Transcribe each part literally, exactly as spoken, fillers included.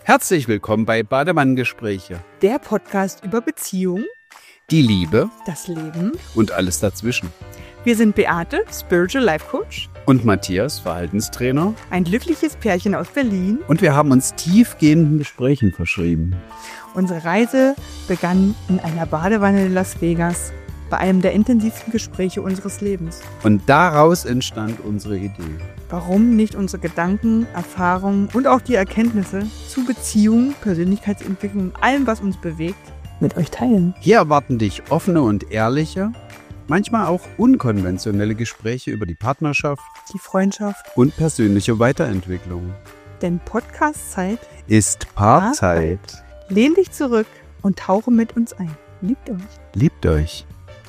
Herzlich willkommen bei Bademann-Gespräche. Der Podcast über Beziehung, die Liebe, das Leben und alles dazwischen. Wir sind Beate, Spiritual Life Coach. Und Matthias, Verhaltenstrainer. Ein glückliches Pärchen aus Berlin. Und wir haben uns tiefgehenden Gesprächen verschrieben. Unsere Reise begann in einer Badewanne in Las Vegas, bei einem der intensivsten Gespräche unseres Lebens. Und daraus entstand unsere Idee. Warum nicht unsere Gedanken, Erfahrungen und auch die Erkenntnisse zu Beziehungen, Persönlichkeitsentwicklung und allem, was uns bewegt, mit euch teilen. Hier erwarten dich offene und ehrliche, manchmal auch unkonventionelle Gespräche über die Partnerschaft, die Freundschaft und persönliche Weiterentwicklung. Denn Podcast-Zeit ist Paarzeit. Lehn dich zurück und tauche mit uns ein. Liebt euch. Liebt euch.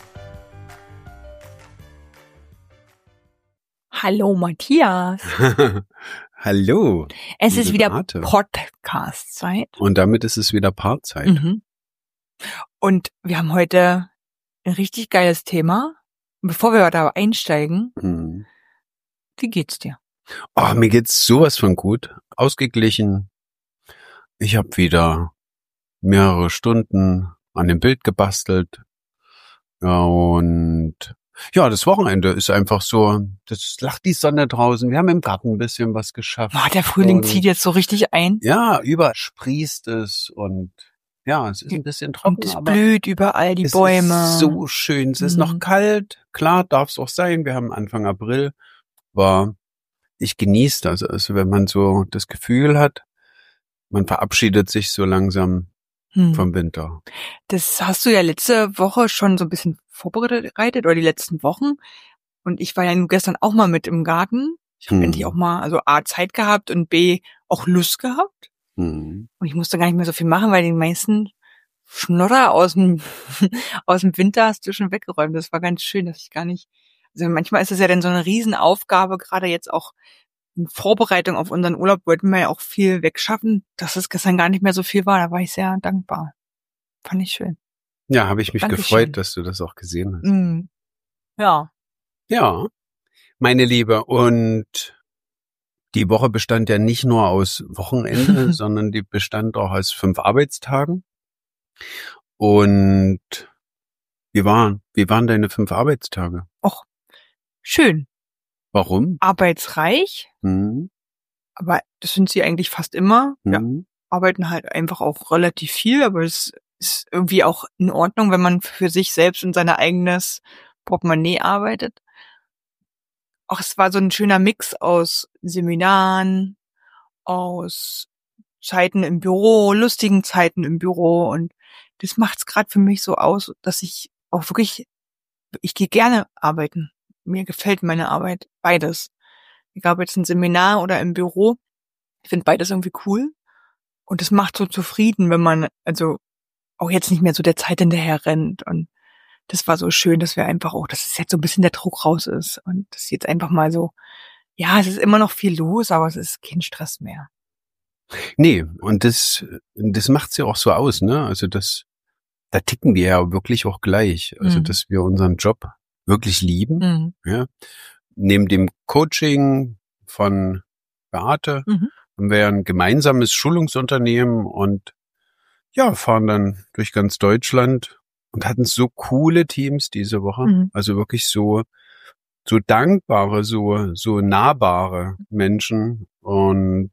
Hallo Matthias. Hallo. Es ist wieder Beate. Podcast-Zeit. Und damit ist es wieder Paarzeit. Mhm. Und wir haben heute ein richtig geiles Thema. Bevor wir da einsteigen, Mhm. wie geht's dir? Oh, mir geht's sowas von gut. Ausgeglichen. Ich habe wieder mehrere Stunden an dem Bild gebastelt. Ja, und ja, das Wochenende ist einfach so, das lacht die Sonne draußen. Wir haben im Garten ein bisschen was geschafft. Oh, der Frühling und zieht jetzt so richtig ein. Ja, übersprießt es und ja, es ist ein bisschen trocken, Und es aber blüht überall, die es Bäume. ist so schön. Es ist Mhm. noch kalt. Klar, darf es auch sein. Wir haben Anfang April. Aber ich genieße das. Also wenn man so das Gefühl hat, man verabschiedet sich so langsam Hm. vom Winter. Das hast du ja letzte Woche schon so ein bisschen vorbereitet oder die letzten Wochen. Und ich war ja nur gestern auch mal mit im Garten. Ich habe Hm. endlich auch mal, also A, Zeit gehabt und B, auch Lust gehabt. Hm. Und ich musste gar nicht mehr so viel machen, weil die meisten Schnodder aus dem, aus dem Winter hast du schon weggeräumt. Das war ganz schön, dass ich gar nicht, also manchmal ist es ja dann so eine Riesenaufgabe, gerade jetzt auch in Vorbereitung auf unseren Urlaub wollten wir ja auch viel wegschaffen, dass es gestern gar nicht mehr so viel war. Da war ich sehr dankbar. Fand ich schön. Ja, habe ich mich Dankeschön. gefreut, dass du das auch gesehen hast. Mhm. Ja. Ja, meine Liebe, und die Woche bestand ja nicht nur aus Wochenende, sondern die bestand auch aus fünf Arbeitstagen. Und wie waren, wie waren deine fünf Arbeitstage? Och, schön. Warum? Arbeitsreich, Hm, aber das sind sie eigentlich fast immer. Ja. hm, Arbeiten halt einfach auch relativ viel, aber es ist irgendwie auch in Ordnung, wenn man für sich selbst und sein eigenes Portemonnaie arbeitet. Auch es war so ein schöner Mix aus Seminaren, aus Zeiten im Büro, lustigen Zeiten im Büro, und das macht's gerade für mich so aus, dass ich auch wirklich, ich gehe gerne arbeiten. Mir gefällt meine Arbeit, beides. Egal ob jetzt ein Seminar oder im Büro, ich finde beides irgendwie cool. Und es macht so zufrieden, wenn man also auch jetzt nicht mehr so der Zeit hinterher rennt. Und das war so schön, dass wir einfach auch, dass es jetzt so ein bisschen der Druck raus ist. Und das jetzt einfach mal so, ja, es ist immer noch viel los, aber es ist kein Stress mehr. Nee, und das, das macht's ja auch so aus, ne? Also das, da ticken wir ja wirklich auch gleich. Also, Mhm. dass wir unseren Job wirklich lieben, Mhm. ja. Neben dem Coaching von Beate Mhm. haben wir ein gemeinsames Schulungsunternehmen und ja, fahren dann durch ganz Deutschland und hatten so coole Teams diese Woche. Mhm. Also wirklich so, so dankbare, so, so nahbare Menschen. Und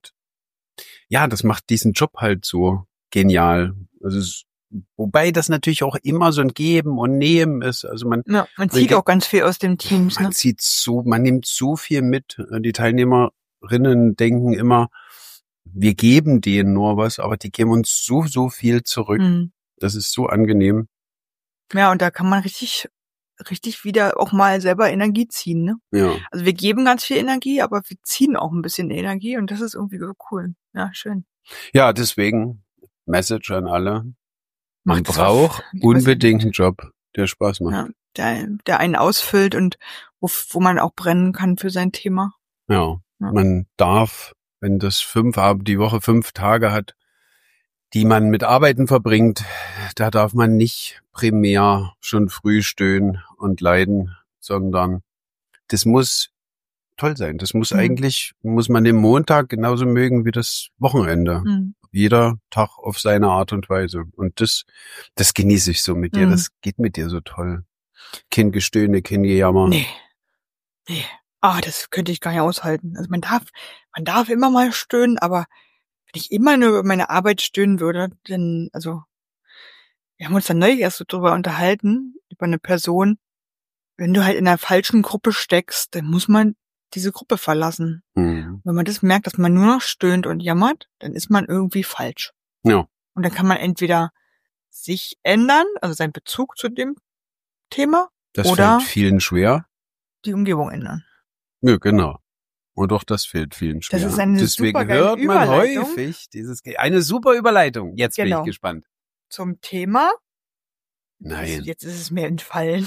ja, das macht diesen Job halt so genial. Also es, wobei das natürlich auch immer so ein Geben und Nehmen ist. Also man, Ja, man zieht auch ganz viel aus den Teams, ne? man zieht so, man nimmt so viel mit. Die Teilnehmerinnen denken immer, wir geben denen nur was, aber die geben uns so, so viel zurück. Mhm. Das ist so angenehm. Ja, und da kann man richtig, richtig wieder auch mal selber Energie ziehen, ne? Ja. Also wir geben ganz viel Energie, aber wir ziehen auch ein bisschen Energie, und das ist irgendwie so cool. Ja, schön. Ja, deswegen Message an alle. Man Macht's braucht auf- unbedingt einen Job, der Spaß macht. Ja, der, der einen ausfüllt und wo, wo man auch brennen kann für sein Thema. Ja. Ja. Man darf, wenn das fünf, die Woche fünf Tage hat, die man mit Arbeiten verbringt, da darf man nicht primär schon früh stöhnen und leiden, sondern das muss toll sein. Das muss Mhm. eigentlich, muss man den Montag genauso mögen wie das Wochenende. Mhm. jeder Tag auf seine Art und Weise. Und das, das genieße ich so mit dir. Mhm. Das geht mit dir so toll. Kein Gestöhne, kein Gejammer. Nee. Nee. Ah, das könnte ich gar nicht aushalten. Also man darf, man darf immer mal stöhnen, aber wenn ich immer nur über meine Arbeit stöhnen würde, dann, also, wir haben uns dann neulich erst so drüber unterhalten, über eine Person. Wenn du halt in einer falschen Gruppe steckst, dann muss man diese Gruppe verlassen. Mhm. Wenn man das merkt, dass man nur noch stöhnt und jammert, dann ist man irgendwie falsch. Ja. Und dann kann man entweder sich ändern, also seinen Bezug zu dem Thema, Das oder fällt vielen schwer. die Umgebung ändern. Ja, genau. Und doch, das fällt vielen schwer. Das ist eine Deswegen supergeile hört man Überleitung. häufig dieses, Ge- eine super Überleitung. Jetzt bin Genau. ich gespannt. Zum Thema. Nein. Jetzt ist es mir entfallen.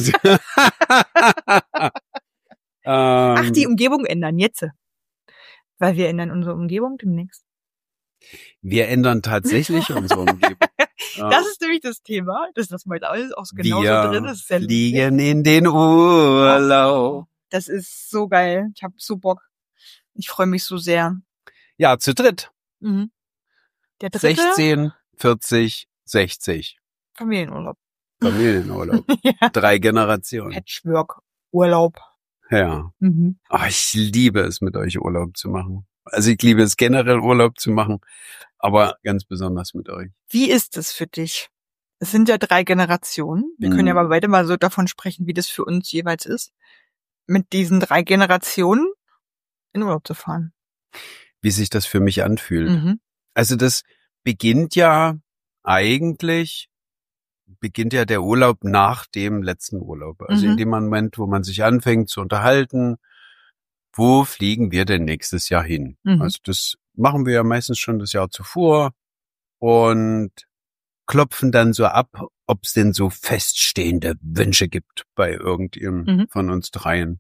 ähm, Ach, die Umgebung ändern, jetzt. Weil wir ändern unsere Umgebung demnächst. wir ändern tatsächlich unsere Umgebung. Das ist nämlich das Thema. Das ist das mal alles auch so genauso wir drin. Das ist sehr fliegen in den Urlaub. Das ist so geil. Ich habe so Bock. Ich freue mich so sehr. Ja, zu dritt. Mhm. Der dritte sechzehn, vierzig, sechzig. Familienurlaub. Familienurlaub. Ja. Drei Generationen. Patchwork-Urlaub. Ja. Mhm. Ach, ich liebe es, mit euch Urlaub zu machen. Also ich liebe es generell, Urlaub zu machen, aber ganz besonders mit euch. Wie ist es für dich? Es sind ja drei Generationen. Wir Mhm. können ja aber beide mal so davon sprechen, wie das für uns jeweils ist, mit diesen drei Generationen in Urlaub zu fahren. Wie sich das für mich anfühlt. Mhm. Also das beginnt ja eigentlich, beginnt ja der Urlaub nach dem letzten Urlaub. Also Mhm. in dem Moment, wo man sich anfängt zu unterhalten, wo fliegen wir denn nächstes Jahr hin? Mhm. Also das machen wir ja meistens schon das Jahr zuvor und klopfen dann so ab, ob es denn so feststehende Wünsche gibt bei irgendjemandem Mhm. von uns dreien.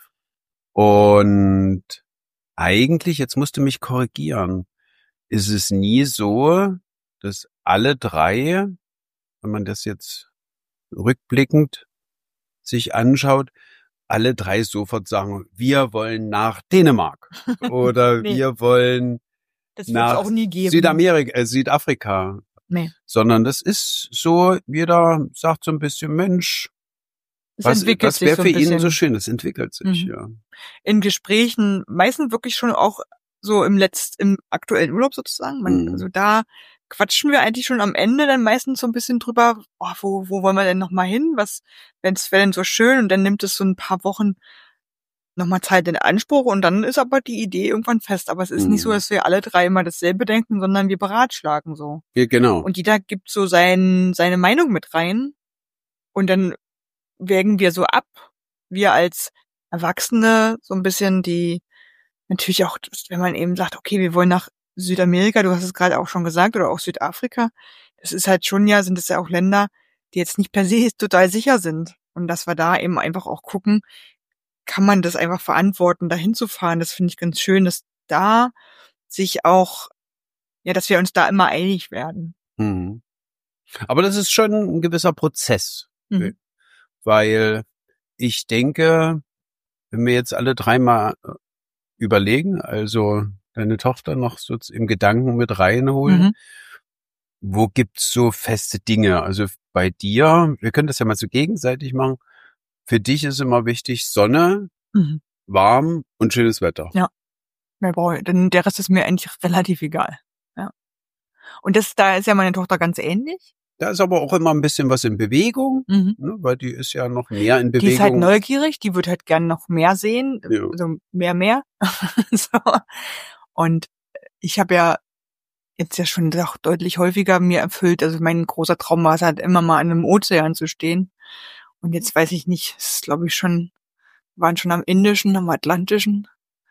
Und eigentlich, jetzt musst du mich korrigieren, ist es nie so, dass alle drei, wenn man das jetzt rückblickend sich anschaut, alle drei sofort sagen, wir wollen nach Dänemark oder Nee. wir wollen Das wird es nach auch nie geben. Südamerika, äh, Südafrika. Nee. Sondern das ist so, jeder sagt so ein bisschen, Mensch, Es was, entwickelt was sich wäre so für ein bisschen. ihn so schön? Es entwickelt sich, Mhm. ja. In Gesprächen, meistens wirklich schon auch so im letzt, im aktuellen Urlaub sozusagen. Man, Mhm. Also da quatschen wir eigentlich schon am Ende dann meistens so ein bisschen drüber, oh, wo, wo wollen wir denn nochmal hin? Was, wenn es wäre denn so schön? Und dann nimmt es so ein paar Wochen nochmal Zeit in Anspruch und dann ist aber die Idee irgendwann fest. Aber es ist Mhm. nicht so, dass wir alle drei immer dasselbe denken, sondern wir beratschlagen so. Ja, genau. Und jeder gibt so sein, seine Meinung mit rein. Und dann wägen wir so ab, wir als Erwachsene so ein bisschen die, natürlich auch, wenn man eben sagt, okay, wir wollen nach Südamerika, du hast es gerade auch schon gesagt, oder auch Südafrika, das ist halt schon ja, sind es ja auch Länder, die jetzt nicht per se total sicher sind. Und dass wir da eben einfach auch gucken, kann man das einfach verantworten, dahin zu fahren. Das finde ich ganz schön, dass da sich auch, ja, dass wir uns da immer einig werden. Mhm. Aber das ist schon ein gewisser Prozess, Mhm. weil ich denke, wenn wir jetzt alle dreimal überlegen, also deine Tochter noch so im Gedanken mit reinholen, Mhm. wo gibt's so feste Dinge? Also bei dir, wir können das ja mal so gegenseitig machen. Für dich ist immer wichtig Sonne, Mhm. warm und schönes Wetter. Ja. Mehr brauche ich. Denn der Rest ist mir eigentlich relativ egal. Ja. Und das, da ist ja meine Tochter ganz ähnlich. Da ist aber auch immer ein bisschen was in Bewegung, Mhm. ne, weil die ist ja noch mehr in Die Bewegung. ist halt neugierig, die wird halt gern noch mehr sehen, Ja. also mehr, mehr. So. Und ich habe ja jetzt ja schon doch deutlich häufiger mir erfüllt, also mein großer Traum war es halt immer mal an einem Ozean zu stehen. Und jetzt weiß ich nicht, es ist glaube ich schon, waren schon am Indischen, am Atlantischen.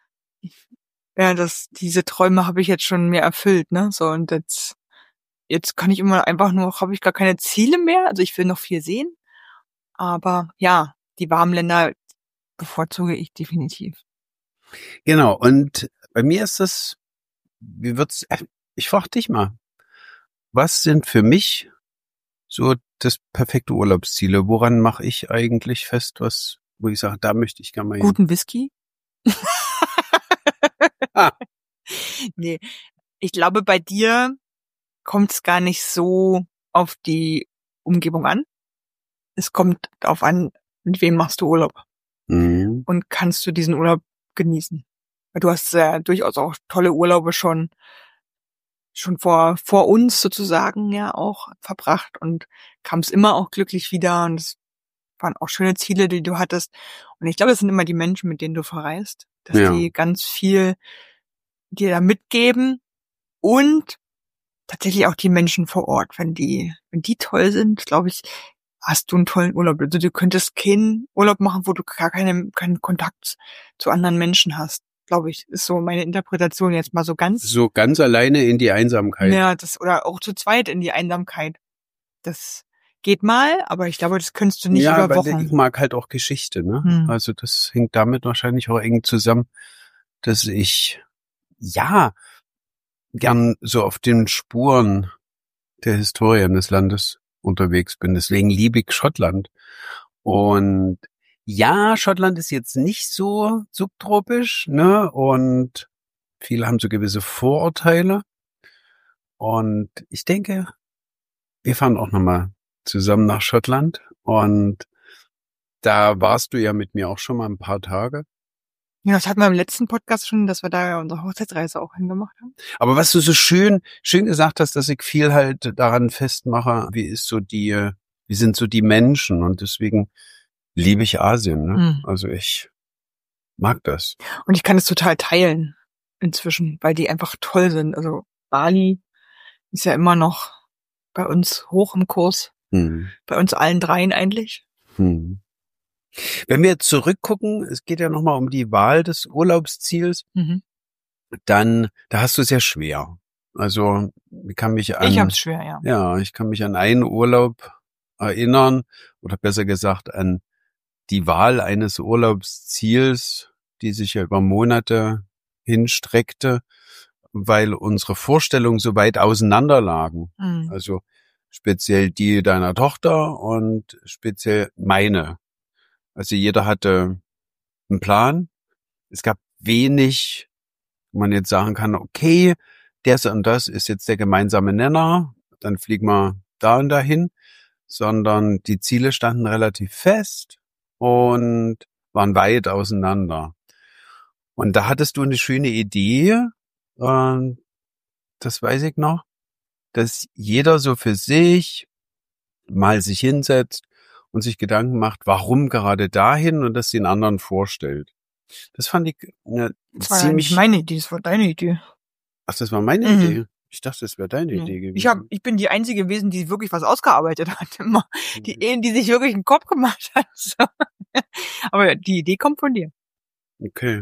Ja, das, diese Träume habe ich jetzt schon mir erfüllt, ne, so, und jetzt, jetzt kann ich immer einfach nur, habe ich gar keine Ziele mehr, also ich will noch viel sehen. Aber ja, die warmen Länder bevorzuge ich definitiv. Genau, und bei mir ist das, wie wird's, äh, ich frage dich mal, was sind für mich so das perfekte Urlaubsziele? Woran mache ich eigentlich fest, was, wo ich sage, da möchte ich gerne mal hin? Guten Whisky? Ah. Nee, ich glaube, bei dir kommt es gar nicht so auf die Umgebung an. Es kommt darauf an, mit wem machst du Urlaub. Mhm. Und kannst du diesen Urlaub genießen. Du hast ja durchaus auch tolle Urlaube schon schon vor vor uns sozusagen ja auch verbracht und kamst immer auch glücklich wieder und es waren auch schöne Ziele, die du hattest. Und ich glaube, es sind immer die Menschen, mit denen du verreist, dass Ja. die ganz viel dir da mitgeben und tatsächlich auch die Menschen vor Ort, wenn die wenn die toll sind, glaube ich, hast du einen tollen Urlaub. Also du könntest keinen Urlaub machen, wo du gar keine, keinen Kontakt zu anderen Menschen hast, glaube ich. Ist so meine Interpretation jetzt mal so ganz. So ganz alleine in die Einsamkeit. Ja, das, oder auch zu zweit in die Einsamkeit. Das geht mal, aber ich glaube, das könntest du nicht ja, über weil Wochen. ich mag halt auch Geschichte, ne? Hm. Also das hängt damit wahrscheinlich auch eng zusammen, dass ich, ja, gern so auf den Spuren der Historie des Landes unterwegs bin. Deswegen liebe ich Schottland. Und ja, Schottland ist jetzt nicht so subtropisch, ne? Und viele haben so gewisse Vorurteile. Und ich denke, wir fahren auch nochmal zusammen nach Schottland. Und da warst du ja mit mir auch schon mal ein paar Tage. Ja, das hatten wir im letzten Podcast schon, dass wir da ja unsere Hochzeitsreise auch hingemacht haben. Aber was du so schön, schön gesagt hast, dass ich viel halt daran festmache, wie ist so die, wie sind so die Menschen, und deswegen liebe ich Asien, ne? Hm. Also ich mag das. Und ich kann es total teilen inzwischen, weil die einfach toll sind. Also Bali ist ja immer noch bei uns hoch im Kurs. Hm. Bei uns allen dreien eigentlich. Hm. Wenn wir jetzt zurückgucken, es geht ja nochmal um die Wahl des Urlaubsziels, Mhm. dann, da hast du es ja schwer. Also, ich kann mich an, Ich hab's schwer, ja. ja, ich kann mich an einen Urlaub erinnern, oder besser gesagt an die Wahl eines Urlaubsziels, die sich ja über Monate hinstreckte, weil unsere Vorstellungen so weit auseinander lagen. Mhm. Also speziell die deiner Tochter und speziell meine. Also jeder hatte einen Plan. Es gab wenig, wo man jetzt sagen kann, okay, das und das ist jetzt der gemeinsame Nenner, dann fliegen wir da und dahin, sondern die Ziele standen relativ fest und waren weit auseinander. Und da hattest du eine schöne Idee, ähm, das weiß ich noch, dass jeder so für sich mal sich hinsetzt und sich Gedanken macht, warum gerade dahin, und das den anderen vorstellt. Das fand ich eine Das war ja nicht ziemlich... meine Idee, das war deine Idee. Ach, das war meine Mhm. Idee. Ich dachte, das wäre deine Nee. Idee gewesen. Ich hab, ich bin die einzige gewesen, die wirklich was ausgearbeitet hat, immer. Die, Mhm. die sich wirklich einen Kopf gemacht hat. So. Aber die Idee kommt von dir. Okay.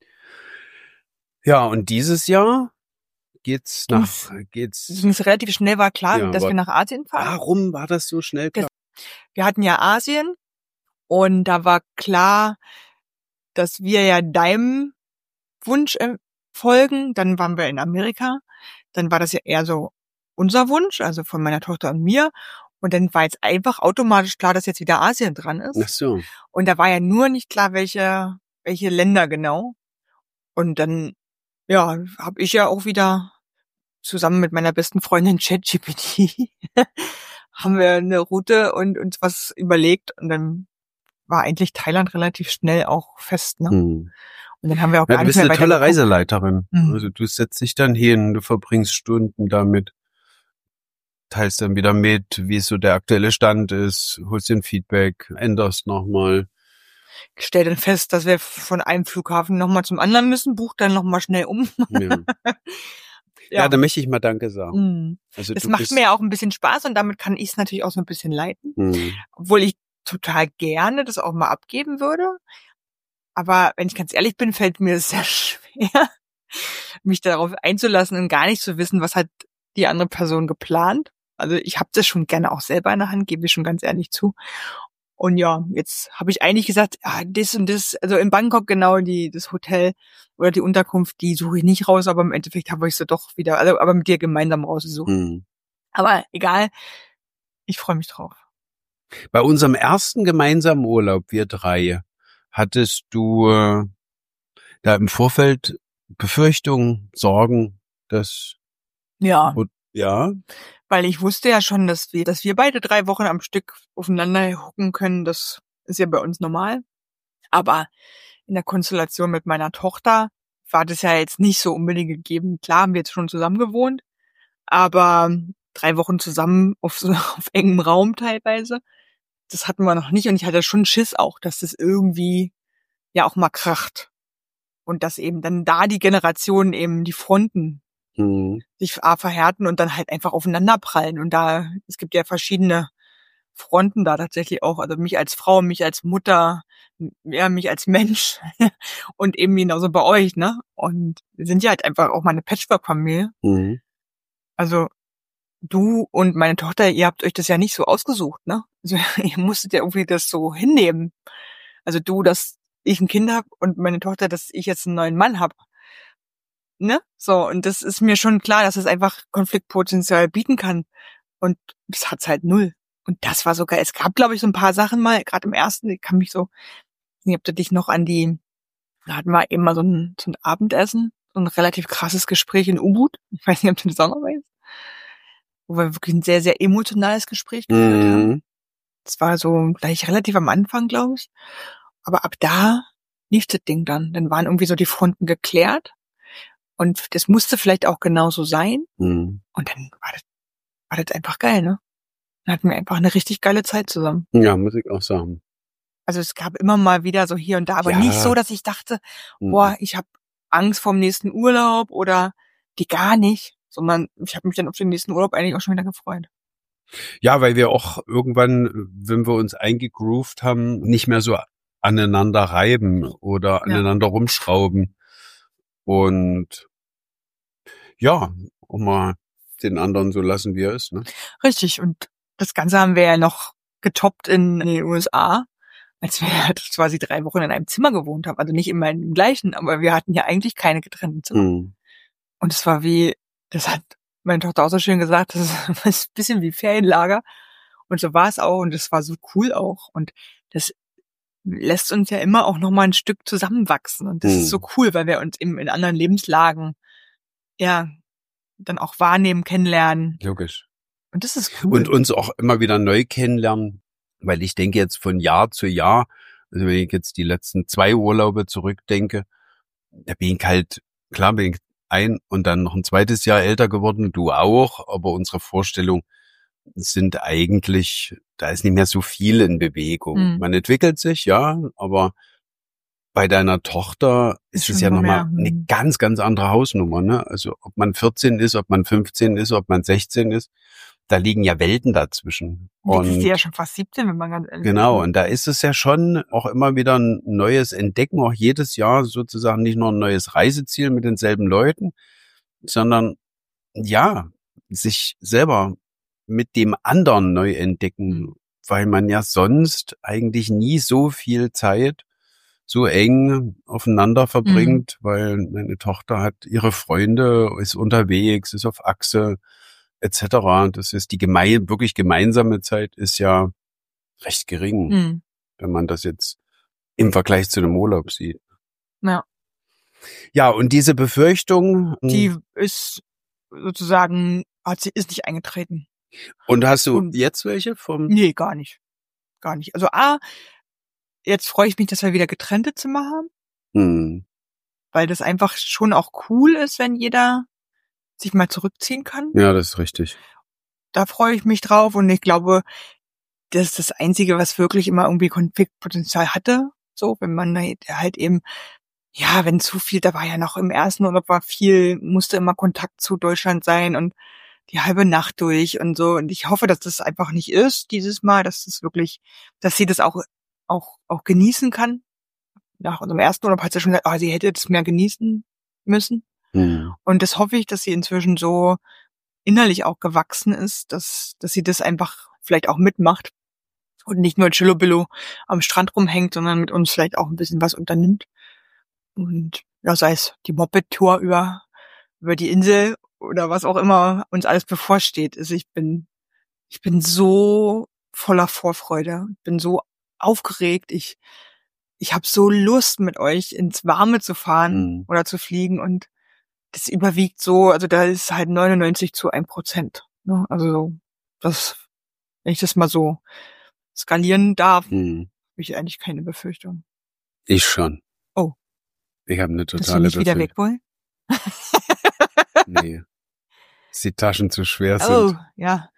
Ja, und dieses Jahr geht's nach, Ging's- geht's, Es relativ schnell war klar, Ja, dass aber- wir nach Asien fahren. warum war das so schnell klar? Wir hatten ja Asien und da war klar, dass wir ja deinem Wunsch äh, folgen. Dann waren wir in Amerika. Dann war das ja eher so unser Wunsch, also von meiner Tochter und mir. Und dann war jetzt einfach automatisch klar, dass jetzt wieder Asien dran ist. Ach so. Und da war ja nur nicht klar, welche welche Länder genau. Und dann, ja, habe ich ja auch wieder zusammen mit meiner besten Freundin ChatGPT haben wir eine Route und uns was überlegt. Und dann war eigentlich Thailand relativ schnell auch fest, ne? Hm. Und dann haben wir auch Ja, gar du nicht bist mehr eine weiter tolle geguckt. Reiseleiterin. Mhm. Also du setzt dich dann hin, du verbringst Stunden damit, teilst dann wieder mit, wie so der aktuelle Stand ist, holst den Feedback, änderst nochmal. Stell dann fest, dass wir von einem Flughafen nochmal zum anderen müssen, bucht dann nochmal schnell um. Ja. ja, da möchte ich mal Danke sagen. Mhm. Also Das du macht bist, mir ja auch ein bisschen Spaß und damit kann ich es natürlich auch so ein bisschen leiten. Hm. Obwohl ich total gerne das auch mal abgeben würde. Aber wenn ich ganz ehrlich bin, fällt mir es sehr schwer, mich darauf einzulassen und gar nicht zu wissen, was hat die andere Person geplant. Also ich habe das schon gerne auch selber in der Hand, gebe ich schon ganz ehrlich zu. Und ja, jetzt habe ich eigentlich gesagt, ah, das und das, also in Bangkok genau, die das Hotel oder die Unterkunft, die suche ich nicht raus, aber im Endeffekt habe ich sie doch wieder, also aber mit dir gemeinsam rausgesucht. Hm. Aber egal, ich freue mich drauf. Bei unserem ersten gemeinsamen Urlaub, wir drei, hattest du äh, da im Vorfeld Befürchtungen, Sorgen, dass Ja. Und, ja. Weil ich wusste ja schon, dass wir, dass wir beide drei Wochen am Stück aufeinander hucken können. Das ist ja bei uns normal. Aber in der Konstellation mit meiner Tochter war das ja jetzt nicht so unbedingt gegeben. Klar haben wir jetzt schon zusammen gewohnt, aber drei Wochen zusammen auf so auf engem Raum teilweise, das hatten wir noch nicht. Und ich hatte schon Schiss auch, dass das irgendwie ja auch mal kracht. Und dass eben dann da die Generationen eben die Fronten Mhm. sich A, verhärten und dann halt einfach aufeinander prallen. Und da, es gibt ja verschiedene Fronten da tatsächlich auch. Also mich als Frau, mich als Mutter, ja, mich als Mensch und eben genauso bei euch, ne? Und wir sind ja halt einfach auch mal eine Patchwork-Familie. Mhm. Also du und meine Tochter, ihr habt euch das ja nicht so ausgesucht, ne? Also ihr musstet ja irgendwie das so hinnehmen. Also du, dass ich ein Kind habe und meine Tochter, dass ich jetzt einen neuen Mann habe. Ne? So, und das ist mir schon klar, dass es einfach Konfliktpotenzial bieten kann. Und das hat's halt null. Und das war sogar, es gab, glaube ich, so ein paar Sachen mal, gerade im ersten, ich kann mich so, ich weiß nicht, ob du dich noch an die, da hatten wir eben mal so ein, so ein Abendessen, so ein relativ krasses Gespräch in Ubud. Ich weiß nicht, ob du das auch noch weißt. Wo wir wirklich ein sehr, sehr emotionales Gespräch geführt haben. Mhm. Das war so gleich relativ am Anfang, glaube ich. Aber ab da lief das Ding dann. Dann waren irgendwie so die Fronten geklärt. Und das musste vielleicht auch genauso sein. Mhm. Und dann war das, war das einfach geil, ne? Dann hatten wir einfach eine richtig geile Zeit zusammen. Ja, muss ich auch sagen. Also es gab immer mal wieder so hier und da, aber Ja. nicht so, dass ich dachte, Mhm. boah, ich habe Angst vorm nächsten Urlaub oder die gar nicht. Sondern ich habe mich dann auf den nächsten Urlaub eigentlich auch schon wieder gefreut. Ja, weil wir auch irgendwann, wenn wir uns eingegroovt haben, nicht mehr so aneinander reiben oder Ja. aneinander rumschrauben. Und ja, auch mal den anderen so lassen, wie er ist. Ne? Richtig. Und das Ganze haben wir ja noch getoppt in den U S A, als wir quasi drei Wochen in einem Zimmer gewohnt haben. Also nicht immer im gleichen, aber wir hatten ja eigentlich keine getrennten Zimmer. Mhm. Und es war wie, das hat meine Tochter auch so schön gesagt, das ist ein bisschen wie Ferienlager. Und so war es auch und das war so cool auch. Und das lässt uns ja immer auch nochmal ein Stück zusammenwachsen. Und das Mhm. ist so cool, weil wir uns eben in anderen Lebenslagen ja dann auch wahrnehmen, kennenlernen. Logisch. Und das ist cool. Und uns auch immer wieder neu kennenlernen, weil ich denke jetzt von Jahr zu Jahr, also wenn ich jetzt die letzten zwei Urlaube zurückdenke, da bin ich halt, klar bin ich ein und dann noch ein zweites Jahr älter geworden, du auch, aber unsere Vorstellungen sind eigentlich, da ist nicht mehr so viel in Bewegung. Mhm. Man entwickelt sich, ja, aber bei deiner Tochter ist, Ist es schon ja so nochmal mehr, eine hm. ganz, ganz andere Hausnummer, ne? Also ob man vierzehn ist, ob man fünfzehn ist, ob man sechzehn ist, da liegen ja Welten dazwischen. Jetzt ist Und sie ja schon fast siebzehn, wenn man ganz ehrlich genau, ist. und da ist es ja schon auch immer wieder ein neues Entdecken, auch jedes Jahr sozusagen nicht nur ein neues Reiseziel mit denselben Leuten, sondern ja, sich selber mit dem anderen neu entdecken, Mhm. weil man ja sonst eigentlich nie so viel Zeit so eng aufeinander verbringt, Mhm. weil meine Tochter hat ihre Freunde, ist unterwegs, ist auf Achse et cetera. Das ist die geme- wirklich gemeinsame Zeit ist ja recht gering, Mhm. wenn man das jetzt im Vergleich zu einem Urlaub sieht. Ja. Ja, und diese Befürchtung. Die ist sozusagen, hat sie, ist nicht eingetreten. Und hast du Und- jetzt welche vom? Nee, gar nicht. Gar nicht. Also A, jetzt freue ich mich, dass wir wieder getrennte Zimmer haben, Hm. weil das einfach schon auch cool ist, wenn jeder sich mal zurückziehen kann. Ja, das ist richtig. Da freue ich mich drauf und ich glaube, das ist das Einzige, was wirklich immer irgendwie Konfliktpotenzial hatte. So, wenn man halt eben, ja, wenn zu viel, da war ja noch im ersten Urlaub war viel, musste immer Kontakt zu Deutschland sein und die halbe Nacht durch und so. Und ich hoffe, dass das einfach nicht ist dieses Mal, dass das wirklich, dass sie das auch, auch, auch genießen kann. Nach unserem ersten Urlaub hat sie schon gesagt, oh, sie hätte das mehr genießen müssen. Hm. Und das hoffe ich, dass sie inzwischen so innerlich auch gewachsen ist, dass, dass sie das einfach vielleicht auch mitmacht und nicht nur Chillobillo am Strand rumhängt, sondern mit uns vielleicht auch ein bisschen was unternimmt. Und ja, sei es die Moped-Tour über, über die Insel oder was auch immer uns alles bevorsteht. Also ich bin, ich bin so voller Vorfreude, bin so aufgeregt. Ich, ich habe so Lust, mit euch ins Warme zu fahren Mhm. oder zu fliegen und das überwiegt so, also da ist halt neunundneunzig zu ein Prozent. Ne? Also das, wenn ich das mal so skalieren darf, Hm. habe ich eigentlich keine Befürchtung. Ich schon. Oh. Ich habe eine Dass wir totale nicht wieder weg Befürchtung. wollen? Nee. Dass die Taschen zu schwer Oh, sind. ja.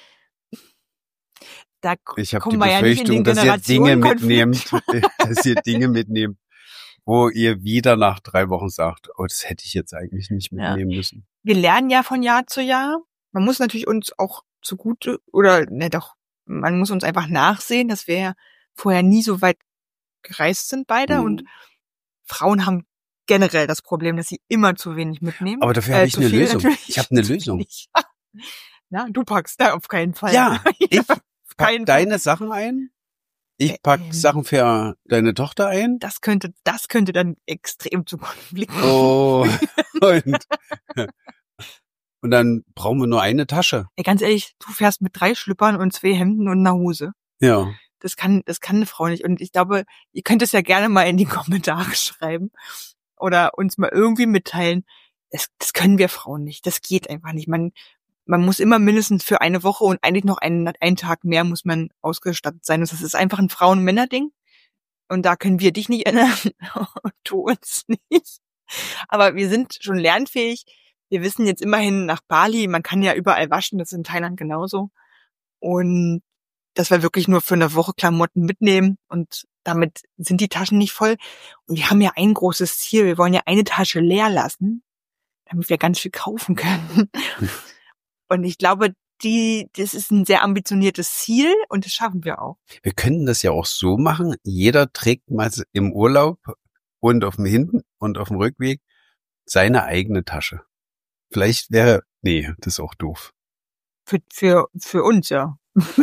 Da k- Ich habe die kommen wir ja nicht in den Befürchtung, dass ihr Dinge Generationenkonflikt. mitnehmt, dass ihr Dinge mitnehmt, wo ihr wieder nach drei Wochen sagt, oh, das hätte ich jetzt eigentlich nicht Ja. mitnehmen müssen. Wir lernen ja von Jahr zu Jahr. Man muss natürlich uns auch zugute, oder ne doch, man muss uns einfach nachsehen, dass wir ja vorher nie so weit gereist sind beide. Hm. Und Frauen haben generell das Problem, dass sie immer zu wenig mitnehmen. Aber dafür Äh, habe ich zu eine viel Lösung. natürlich. Ich habe eine Zu Lösung. wenig. Ja, du packst da auf keinen Fall. Ja, ich Auf pack keinen Fall. deine Sachen ein. Ich pack Ähm. Sachen für deine Tochter ein. Das könnte, das könnte dann extrem zu Konflikten. Oh, und, und dann brauchen wir nur eine Tasche. Ey, ganz ehrlich, du fährst mit drei Schlüppern und zwei Hemden und einer Hose. Ja. Das kann, das kann eine Frau nicht. Und ich glaube, ihr könnt es ja gerne mal in die Kommentare schreiben oder uns mal irgendwie mitteilen. Das, das können wir Frauen nicht. Das geht einfach nicht. Man, man muss immer mindestens für eine Woche und eigentlich noch einen, einen Tag mehr muss man ausgestattet sein. Das ist einfach ein Frauen- und Männerding. Und da können wir dich nicht ändern. Du uns nicht. Aber wir sind schon lernfähig. Wir wissen jetzt immerhin nach Bali, man kann ja überall waschen. Das ist in Thailand genauso. Und dass wir wirklich nur für eine Woche Klamotten mitnehmen und damit sind die Taschen nicht voll. Und wir haben ja ein großes Ziel. Wir wollen ja eine Tasche leer lassen, damit wir ganz viel kaufen können. Und ich glaube, die, das ist ein sehr ambitioniertes Ziel und das schaffen wir auch. Wir könnten das ja auch so machen. Jeder trägt mal im Urlaub und auf dem Hin- und auf dem Rückweg seine eigene Tasche. Vielleicht wäre, nee, das ist auch doof. Für, für, für uns, ja.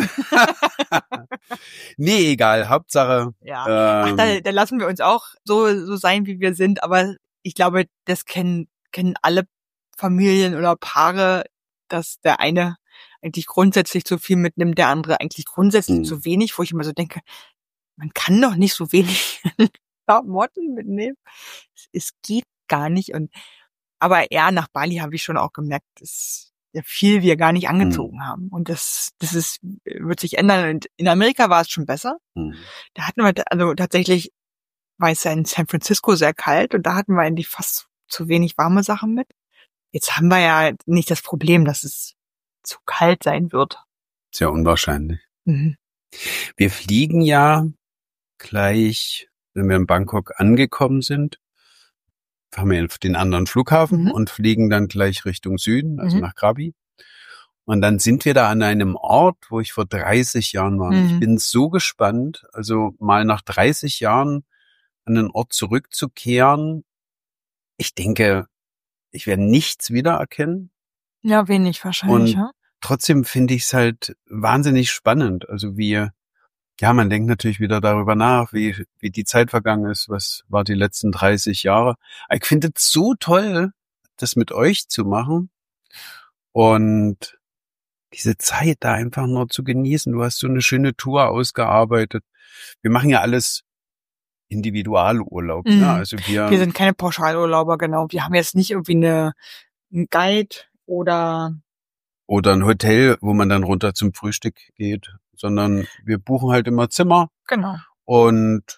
Nee, egal, Hauptsache. Ja. Ähm, Ach, da, da lassen wir uns auch so, so sein, wie wir sind. Aber ich glaube, das kennen, kennen alle Familien oder Paare, dass der eine eigentlich grundsätzlich zu viel mitnimmt, der andere eigentlich grundsätzlich Mhm. zu wenig, wo ich immer so denke, man kann doch nicht so wenig Klamotten mitnehmen. Es, es geht gar nicht. Und aber ja, nach Bali habe ich schon auch gemerkt, dass ja viel wir gar nicht angezogen Mhm. haben. Und das, das ist, wird sich ändern. Und in Amerika war es schon besser. Mhm. Da hatten wir, also tatsächlich war es ja in San Francisco sehr kalt und da hatten wir eigentlich fast zu wenig warme Sachen mit. Jetzt haben wir ja nicht das Problem, dass es zu kalt sein wird. Sehr unwahrscheinlich. Mhm. Wir fliegen ja gleich, wenn wir in Bangkok angekommen sind, fahren wir auf den anderen Flughafen Mhm. und fliegen dann gleich Richtung Süden, also Mhm. nach Krabi. Und dann sind wir da an einem Ort, wo ich vor dreißig Jahren war. Mhm. Ich bin so gespannt, also mal nach dreißig Jahren an einen Ort zurückzukehren. Ich denke, ich werde nichts wiedererkennen. Ja, wenig wahrscheinlich, Und ja. trotzdem finde ich es halt wahnsinnig spannend. Also wie, ja, man denkt natürlich wieder darüber nach, wie, wie die Zeit vergangen ist, was war die letzten dreißig Jahre. Ich finde es so toll, das mit euch zu machen und diese Zeit da einfach nur zu genießen. Du hast so eine schöne Tour ausgearbeitet. Wir machen ja alles Individualurlaub. Mhm. Ne? Also wir, Wir sind keine Pauschalurlauber, genau. Wir haben jetzt nicht irgendwie eine, einen Guide oder oder ein Hotel, wo man dann runter zum Frühstück geht, sondern wir buchen halt immer Zimmer. genau. Und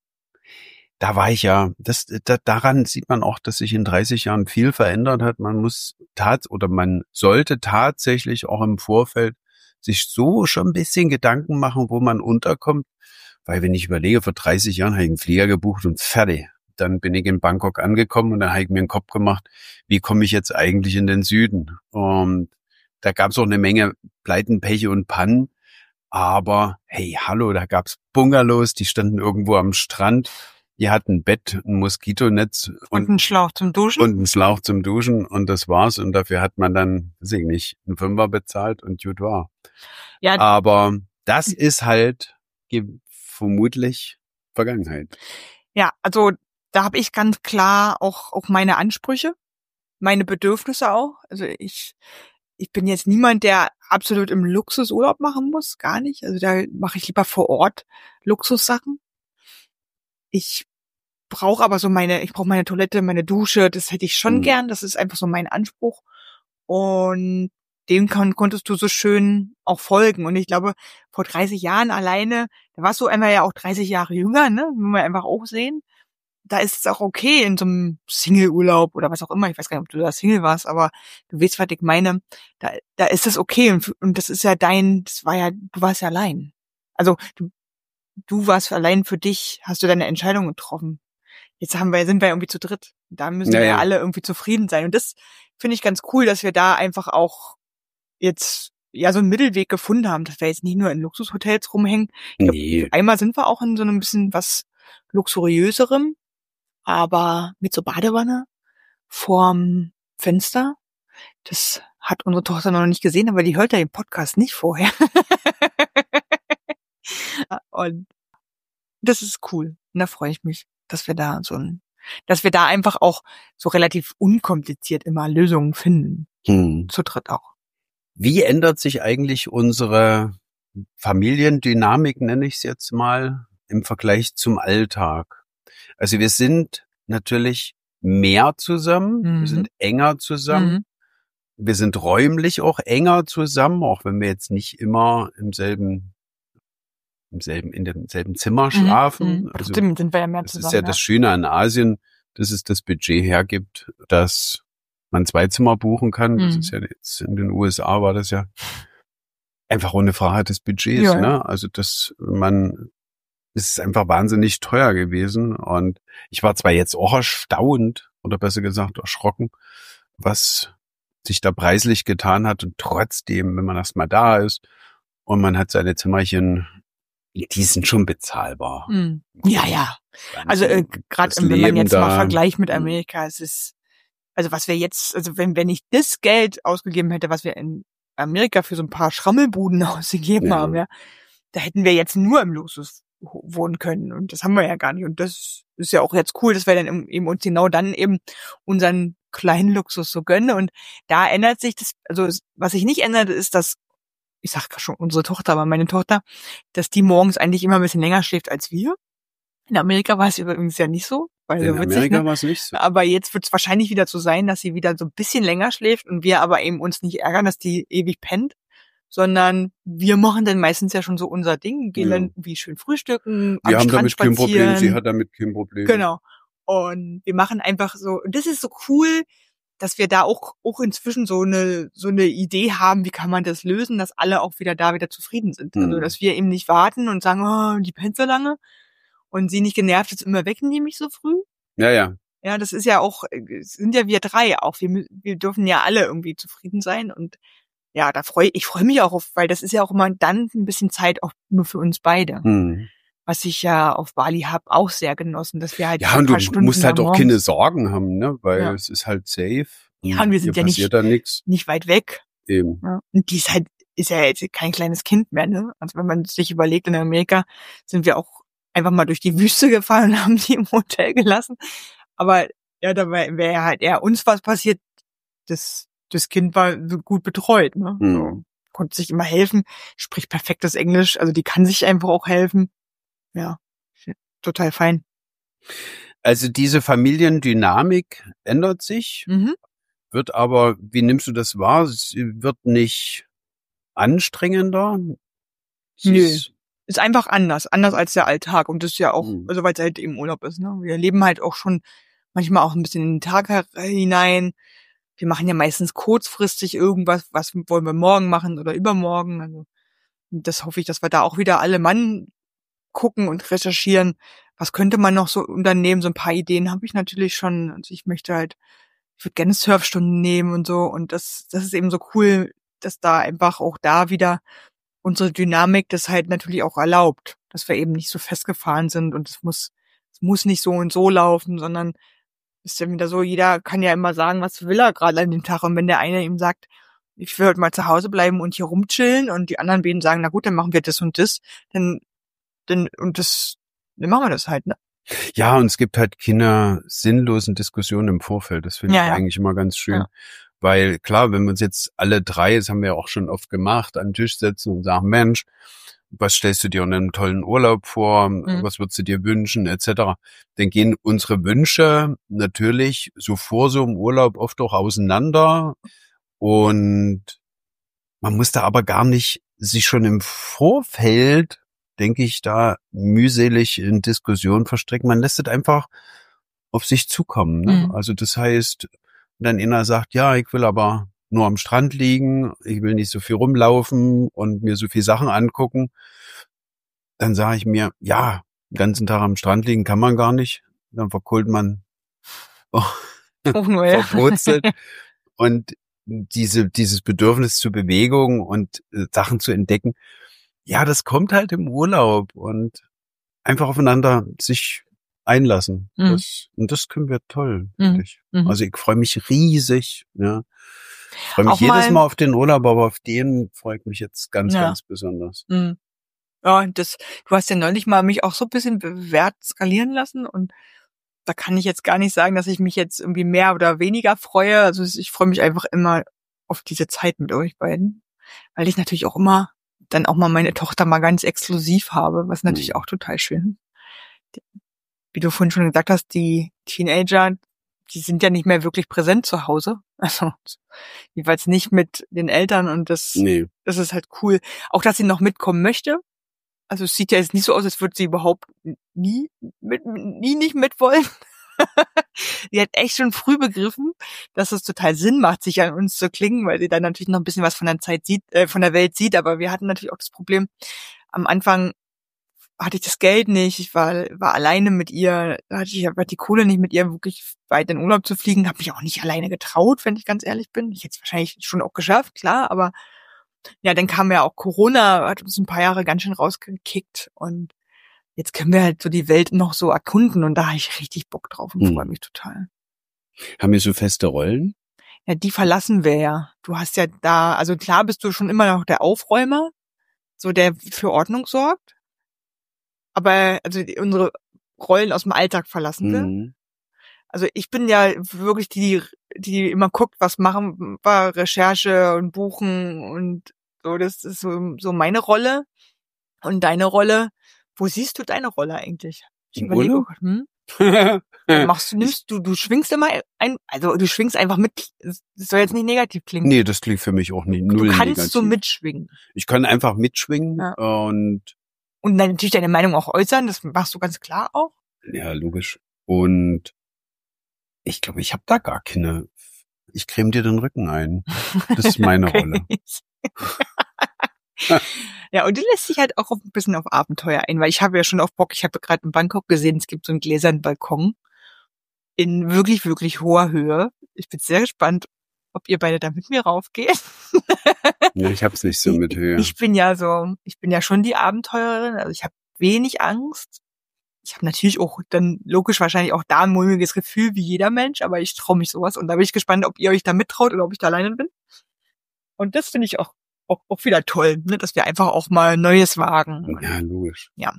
da war ich ja, das, da, daran sieht man auch, dass sich in dreißig Jahren viel verändert hat. Man muss tat oder man sollte tatsächlich auch im Vorfeld sich so schon ein bisschen Gedanken machen, wo man unterkommt. Weil wenn ich überlege, vor dreißig Jahren habe ich einen Flieger gebucht und fertig. Dann bin ich in Bangkok angekommen und dann habe ich mir einen Kopf gemacht, wie komme ich jetzt eigentlich in den Süden? Und da gab es auch eine Menge Pleiten, Pech und Pannen. Aber hey, hallo, da gab's Bungalows, die standen irgendwo am Strand. Die hatten ein Bett, ein Moskitonetz Und und, einen Schlauch zum Duschen. und einen Schlauch zum Duschen und das war's. Und dafür hat man dann, weiß ich nicht, einen Fünfer bezahlt und gut war. ja, Aber das ist halt ge- vermutlich Vergangenheit. ja, also da habe ich ganz klar auch auch meine Ansprüche, meine Bedürfnisse auch. Also ich ich bin jetzt niemand, der absolut im Luxusurlaub machen muss, gar nicht. Also da mache ich lieber vor Ort Luxussachen. Ich brauche aber so meine, ich brauche meine Toilette, meine Dusche, das hätte ich schon Mhm. gern, das ist einfach so mein Anspruch. Und dem kon- konntest du so schön auch folgen. Und ich glaube, vor dreißig Jahren alleine, da warst du einmal ja auch dreißig Jahre jünger, ne, muss man einfach auch sehen. Da ist es auch okay in so einem Single-Urlaub oder was auch immer. Ich weiß gar nicht, ob du da Single warst, aber du weißt, was ich meine. Da, da ist es okay. Und, und das ist ja dein, das war ja, du warst ja allein. Also du, du warst allein für dich, hast du deine Entscheidung getroffen. Jetzt haben wir, sind wir irgendwie zu dritt. Da müssen Ja, wir ja ja. alle irgendwie zufrieden sein. Und das finde ich ganz cool, dass wir da einfach auch jetzt ja so einen Mittelweg gefunden haben, dass wir jetzt nicht nur in Luxushotels rumhängen. Ich glaub, Nee. einmal sind wir auch in so einem bisschen was luxuriöserem, aber mit so Badewanne vorm Fenster. Das hat unsere Tochter noch nicht gesehen, aber die hört ja den Podcast nicht vorher. Und das ist cool. Und da freue ich mich, dass wir da so ein, dass wir da einfach auch so relativ unkompliziert immer Lösungen finden. Hm. Zu dritt auch. Wie ändert sich eigentlich unsere Familiendynamik, nenne ich es jetzt mal, im Vergleich zum Alltag? Also wir sind natürlich mehr zusammen, Mhm. wir sind enger zusammen, Mhm. wir sind räumlich auch enger zusammen, auch wenn wir jetzt nicht immer im selben, im selben, in demselben Zimmer schlafen. Mhm. Also Trotzdem sind wir ja mehr das zusammen. ist ja das Schöne an Asien, dass es das Budget hergibt, dass man zwei Zimmer buchen kann. Das Mhm. ist ja jetzt in den U S A war das ja einfach ohne Frage des Budgets, Ja, ja. ne? Also dass man, es ist einfach wahnsinnig teuer gewesen und ich war zwar jetzt auch erstaunt oder besser gesagt erschrocken, was sich da preislich getan hat und trotzdem, wenn man erst mal da ist und man hat seine Zimmerchen, die sind schon bezahlbar. Mhm. Ja, ja. Also äh, gerade Das wenn man Leben jetzt mal da- vergleicht mit Mhm. Amerika, es ist, also was wir jetzt, also wenn, wenn ich das Geld ausgegeben hätte, was wir in Amerika für so ein paar Schrammelbuden ausgegeben Ja. haben, ja, da hätten wir jetzt nur im Luxus ho- wohnen können und das haben wir ja gar nicht und das ist ja auch jetzt cool, dass wir dann im- eben uns genau dann eben unseren kleinen Luxus so gönnen und da ändert sich das, also es- was sich nicht ändert, ist, dass, ich sag schon unsere Tochter, aber meine Tochter, dass die morgens eigentlich immer ein bisschen länger schläft als wir. In Amerika war es übrigens ja nicht so, weil In so witzig, Amerika ne? war es nicht so. Aber jetzt wird es wahrscheinlich wieder so sein, dass sie wieder so ein bisschen länger schläft und wir aber eben uns nicht ärgern, dass die ewig pennt, sondern wir machen dann meistens ja schon so unser Ding, gehen Ja. dann wie schön frühstücken, Wir am haben Strand damit kein Problem, spazieren. sie hat damit kein Problem. Genau. Und wir machen einfach so, und das ist so cool, dass wir da auch, auch inzwischen so eine, so eine Idee haben, wie kann man das lösen, dass alle auch wieder da wieder zufrieden sind. Mhm. Also, dass wir eben nicht warten und sagen, oh, die pennt so lange und sie nicht genervt ist, immer wecken die mich so früh. Ja, ja. Ja, das ist ja auch, es sind ja wir drei auch. Wir, mü- wir dürfen ja alle irgendwie zufrieden sein und ja, da freue ich freue mich auch auf, weil das ist ja auch immer dann ein bisschen Zeit auch nur für uns beide. Hm. Was ich ja auf Bali hab auch sehr genossen, dass wir halt Ja, ein und paar du Stunden musst halt da auch morgens keine Sorgen haben, ne? Weil Ja. es ist halt safe. Ja, und wir sind Hier ja nicht- passiert da nichts. nicht weit weg. Eben. Ja. Und die ist halt, ist ja jetzt kein kleines Kind mehr, ne? Also wenn man sich überlegt, in Amerika sind wir auch einfach mal durch die Wüste gefahren und haben die im Hotel gelassen. Aber ja, da wäre ja halt eher uns was passiert. Das, das Kind war so gut betreut, ne? Hm. So, konnte sich immer helfen, spricht perfektes Englisch, also die kann sich einfach auch helfen. Ja, total fein. Also diese Familiendynamik ändert sich, Mhm. wird aber, wie nimmst du das wahr? Sie wird nicht anstrengender? Sie Nö. ist- Ist einfach anders, anders als der Alltag und das ist ja auch, Mhm. also weil es halt eben Urlaub ist, ne? Wir leben halt auch schon manchmal auch ein bisschen in den Tag her- hinein. Wir machen ja meistens kurzfristig irgendwas, was wollen wir morgen machen oder übermorgen. Also das hoffe ich, dass wir da auch wieder alle Mann gucken und recherchieren. Was könnte man noch so unternehmen? So ein paar Ideen habe ich natürlich schon. Also ich möchte halt, ich würde gerne Surfstunden nehmen und so. Und das, das ist eben so cool, dass da einfach auch da wieder unsere Dynamik das halt natürlich auch erlaubt, dass wir eben nicht so festgefahren sind und es muss, es muss nicht so und so laufen, sondern ist ja wieder so, jeder kann ja immer sagen, was will er gerade an dem Tag. Und wenn der eine ihm sagt, ich will heute mal zu Hause bleiben und hier rumchillen und die anderen beiden sagen, na gut, dann machen wir das und das, dann, dann, und das, dann machen wir das halt, ne? Ja, und es gibt halt keine sinnlosen Diskussionen im Vorfeld. Das finde Ja, ich ja. eigentlich immer ganz schön. Ja. Weil klar, wenn wir uns jetzt alle drei, das haben wir ja auch schon oft gemacht, an den Tisch setzen und sagen, Mensch, was stellst du dir in einem tollen Urlaub vor, Mhm. was würdest du dir wünschen, et cetera. Dann gehen unsere Wünsche natürlich so vor so im Urlaub oft auch auseinander und man muss da aber gar nicht sich schon im Vorfeld, denke ich, da mühselig in Diskussion verstricken. Man lässt es einfach auf sich zukommen. Ne? Mhm. Also das heißt, wenn einer sagt, ja, ich will aber nur am Strand liegen, ich will nicht so viel rumlaufen und mir so viel Sachen angucken, dann sage ich mir, ja, den ganzen Tag am Strand liegen kann man gar nicht. Dann verkohlt man, oh, Auch nur, ja. verwurzelt. Und diese, dieses Bedürfnis zur Bewegung und äh, Sachen zu entdecken, ja, das kommt halt im Urlaub und einfach aufeinander sich einlassen. Mhm. Das, und das können wir toll, Mhm. finde ich. Mhm. Also ich freue mich riesig, ja. Ich freue mich Auch jedes mal- Mal auf den Urlaub, aber auf den freue ich mich jetzt ganz, Ja. ganz besonders. Mhm. Ja, das, du hast ja neulich mal mich auch so ein bisschen bewährt skalieren lassen und da kann ich jetzt gar nicht sagen, dass ich mich jetzt irgendwie mehr oder weniger freue. Also ich freue mich einfach immer auf diese Zeit mit euch beiden, weil ich natürlich auch immer dann auch mal meine Tochter mal ganz exklusiv habe, was natürlich Mhm. auch total schön ist. Wie du vorhin schon gesagt hast, die Teenager, die sind ja nicht mehr wirklich präsent zu Hause. Also jedenfalls nicht mit den Eltern und das, Nee. das ist halt cool. Auch, dass sie noch mitkommen möchte. Also es sieht ja jetzt nicht so aus, als würde sie überhaupt nie mit, nie nicht mitwollen. Die hat echt schon früh begriffen, dass es total Sinn macht, sich an uns zu klingen, weil sie dann natürlich noch ein bisschen was von der Zeit sieht, äh, von der Welt sieht. Aber wir hatten natürlich auch das Problem, am Anfang hatte ich das Geld nicht, ich war war alleine mit ihr, da hatte ich aber die Kohle nicht, mit ihr wirklich weit in Urlaub zu fliegen, habe mich auch nicht alleine getraut, wenn ich ganz ehrlich bin. Ich hätte es wahrscheinlich schon auch geschafft, klar, aber ja, dann kam ja auch Corona, hat uns ein paar Jahre ganz schön rausgekickt und jetzt können wir halt so die Welt noch so erkunden und da habe ich richtig Bock drauf und Hm. freue mich total. Haben wir so feste Rollen? Ja, die verlassen wir ja. Du hast ja da, also klar bist du schon immer noch der Aufräumer, so der für Ordnung sorgt. Aber also die, unsere Rollen aus dem Alltag verlassen wir. Mhm. Also ich bin ja wirklich die, die immer guckt, was machen wir, Recherche und Buchen und so. Das ist so, so meine Rolle. Und deine Rolle, wo siehst du deine Rolle eigentlich? Ich Im überlege, Urlaub? hm? Machst du, nimmst du, du schwingst immer ein, also du schwingst einfach mit. Das soll jetzt nicht negativ klingen. Nee, das klingt für mich auch nie, null Du kannst negativ. so mitschwingen. Ich kann einfach mitschwingen Ja. und Und dann natürlich deine Meinung auch äußern, das machst du ganz klar auch. ja, logisch. Und ich glaube, ich habe da gar keine. Ich creme dir den Rücken ein. Das ist meine Okay. Rolle. Ja, und die lässt sich halt auch ein bisschen auf Abenteuer ein, weil ich habe ja schon auf Bock, ich habe gerade in Bangkok gesehen, es gibt so einen gläsernen Balkon in wirklich, wirklich hoher Höhe. Ich bin sehr gespannt, ob ihr beide da mit mir raufgeht. Ja, ich hab's nicht so mit Höhe. Ich bin ja so, ich bin ja schon die Abenteurerin, also ich habe wenig Angst. Ich habe natürlich auch dann logisch wahrscheinlich auch da ein mulmiges Gefühl wie jeder Mensch, aber ich traue mich sowas und da bin ich gespannt, ob ihr euch da mittraut oder ob ich da alleine bin. Und das finde ich auch, auch auch wieder toll, ne, dass wir einfach auch mal Neues wagen. Ja, logisch. Ja.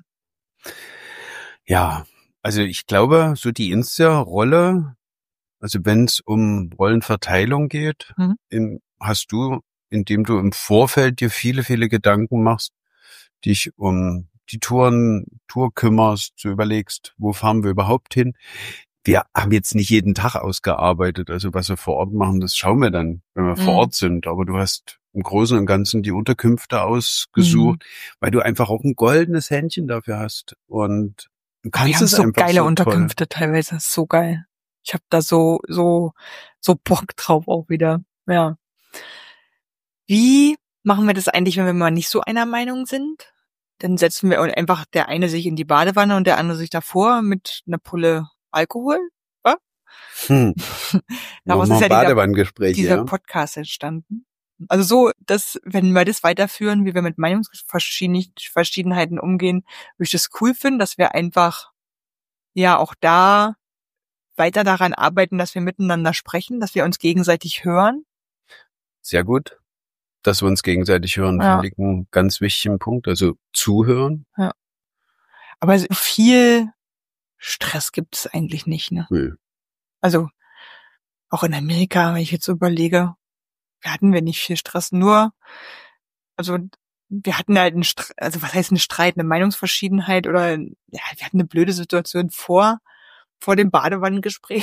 Ja, also ich glaube, so die Insta-Rolle, also wenn es um Rollenverteilung geht, Mhm. im, hast du, indem du im Vorfeld dir viele, viele Gedanken machst, dich um die Touren, Tour kümmerst, du überlegst, wo fahren wir überhaupt hin. Wir haben jetzt nicht jeden Tag ausgearbeitet, also was wir vor Ort machen, das schauen wir dann, wenn wir Mhm. vor Ort sind. Aber du hast im Großen und Ganzen die Unterkünfte ausgesucht, weil du einfach auch ein goldenes Händchen dafür hast. Und du Wir kannst haben es so einfach geile so Unterkünfte teilweise, das ist so geil. Ich habe da so so so Bock drauf auch wieder. Ja. Wie machen wir das eigentlich, wenn wir mal nicht so einer Meinung sind? Dann setzen wir einfach der eine sich in die Badewanne und der andere sich davor mit einer Pulle Alkohol. toll. Hm. Daraus Nochmal ist ja dieser, Badewannengespräch, dieser ja. Podcast entstanden. Also so, dass, wenn wir das weiterführen, wie wir mit Meinungsverschiedenheiten umgehen, würde ich das cool finden, dass wir einfach ja auch da weiter daran arbeiten, dass wir miteinander sprechen, dass wir uns gegenseitig hören. Sehr gut. Dass wir uns gegenseitig hören, Ja. finde ich einen ganz wichtigen Punkt. Also zuhören. Aber so viel Stress gibt es eigentlich nicht, ne? Nö. Also auch in Amerika, wenn ich jetzt so überlege, wir hatten wir nicht viel Stress, nur, also wir hatten halt einen Streit, also was heißt ein Streit, eine Meinungsverschiedenheit oder ja, wir hatten eine blöde Situation vor vor dem Badewannengespräch.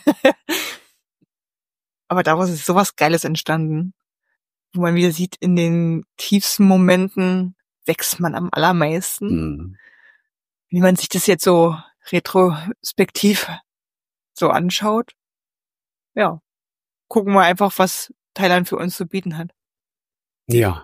Aber daraus ist sowas Geiles entstanden, wo man wieder sieht, in den tiefsten Momenten wächst man am allermeisten. Mhm. Wie man sich das jetzt so retrospektiv so anschaut. Ja, gucken wir einfach, was Thailand für uns zu bieten hat. Ja.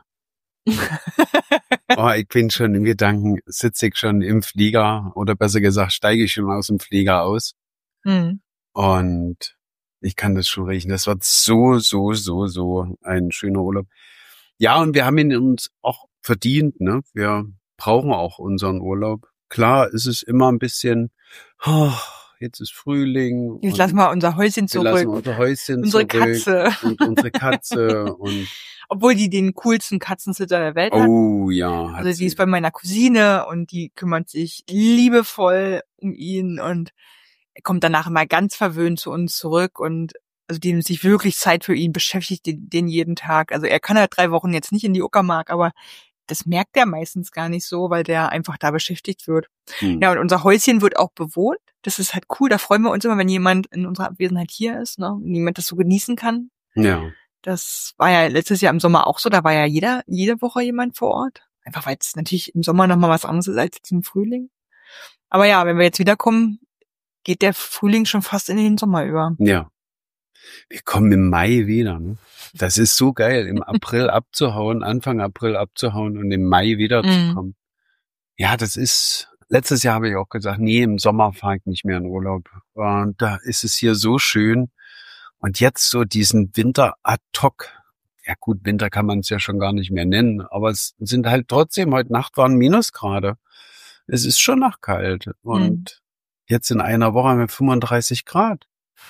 Oh, ich bin schon im Gedanken, sitze ich schon im Flieger oder besser gesagt, steige ich schon aus dem Flieger aus. Mhm. Und ich kann das schon riechen. Das wird so, so, so, so ein schöner Urlaub. Ja, und wir haben ihn uns auch verdient, ne? Wir brauchen auch unseren Urlaub. Klar, ist es immer ein bisschen, oh, jetzt ist Frühling. Jetzt lassen wir unser Häuschen wir zurück. lassen unser Häuschen unsere zurück. Katze. Und unsere Katze. und Obwohl die den coolsten Katzensitter der Welt hat. Oh ja. Hat Also die sie. ist bei meiner Cousine und die kümmert sich liebevoll um ihn und er kommt danach immer ganz verwöhnt zu uns zurück und also die nimmt sich wirklich Zeit für ihn, beschäftigt den, den jeden Tag. Also er kann halt drei Wochen jetzt nicht in die Uckermark, aber das merkt er meistens gar nicht so, weil der einfach da beschäftigt wird. Hm. Ja, und unser Häuschen wird auch bewohnt. Das ist halt cool. Da freuen wir uns immer, wenn jemand in unserer Abwesenheit hier ist, ne? Wenn jemand das so genießen kann. Ja. Das war ja letztes Jahr im Sommer auch so. Da war ja jeder, jede Woche jemand vor Ort. Einfach weil es natürlich im Sommer nochmal was anderes ist als jetzt im Frühling. Aber ja, wenn wir jetzt wiederkommen, geht der Frühling schon fast in den Sommer über. Ja. Wir kommen im Mai wieder, ne? Das ist so geil, im April abzuhauen, Anfang April abzuhauen und im Mai wiederzukommen. Mm. Ja, das ist, letztes Jahr habe ich auch gesagt, nee, im Sommer fahre ich nicht mehr in Urlaub. Und da ist es hier so schön. Und jetzt so diesen Winter ad hoc. Ja gut, Winter kann man es ja schon gar nicht mehr nennen, aber es sind halt trotzdem, heute Nacht waren Minusgrade. Es ist schon noch kalt. Und mm. jetzt in einer Woche haben wir fünfunddreißig Grad.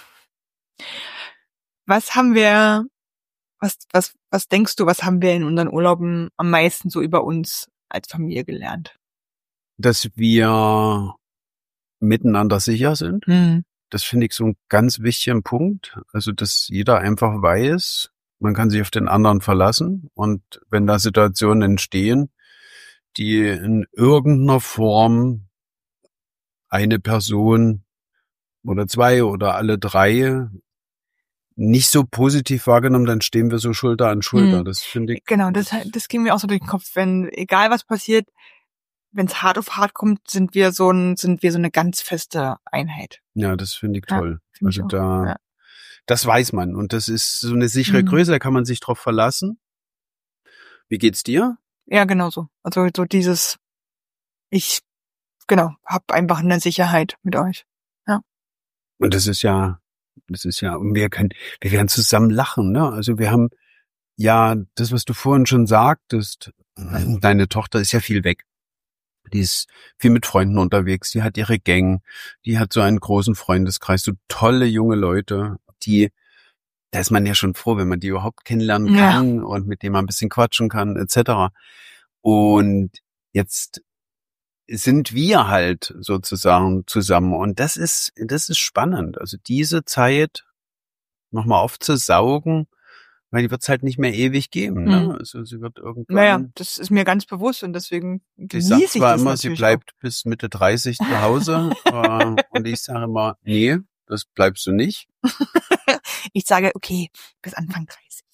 Was haben wir, was, was, was denkst du, was haben wir in unseren Urlauben am meisten so über uns als Familie gelernt? Dass wir miteinander sicher sind. Mhm. Das finde ich so einen ganz wichtigen Punkt. Also, dass jeder einfach weiß, man kann sich auf den anderen verlassen. Und wenn da Situationen entstehen, die in irgendeiner Form eine Person oder zwei oder alle drei nicht so positiv wahrgenommen, dann stehen wir so Schulter an Schulter. Hm. Das finde ich. Genau, das, das ging mir auch so durch den Kopf. Wenn, egal was passiert, wenn es hart auf hart kommt, sind wir so ein, sind wir so eine ganz feste Einheit. Ja, das finde ich toll. Ja, find also ich da, ja. Das weiß man. Und das ist so eine sichere mhm. Größe, da kann man sich drauf verlassen. Wie geht's dir? Ja, genau so. Also so dieses, ich, genau, hab einfach eine Sicherheit mit euch. Ja. Und das ist ja, Das ist ja, und wir können, wir werden zusammen lachen, ne? Also wir haben ja das, was du vorhin schon sagtest, deine Tochter ist ja viel weg. Die ist viel mit Freunden unterwegs, die hat ihre Gang, die hat so einen großen Freundeskreis, so tolle junge Leute, die, da ist man ja schon froh, wenn man die überhaupt kennenlernen kann ja. und mit denen man ein bisschen quatschen kann, et cetera. Und jetzt sind wir halt sozusagen zusammen. Und das ist, das ist spannend. Also diese Zeit nochmal aufzusaugen, weil die wird es halt nicht mehr ewig geben. Ne? Hm. Also sie wird irgendwann. Naja, das ist mir ganz bewusst und deswegen genieße ich ich zwar das immer, sie bleibt auch. bis Mitte dreißig zu Hause. äh, und ich sage immer, nee, das bleibst du nicht. Ich sage, okay, bis Anfang dreißig.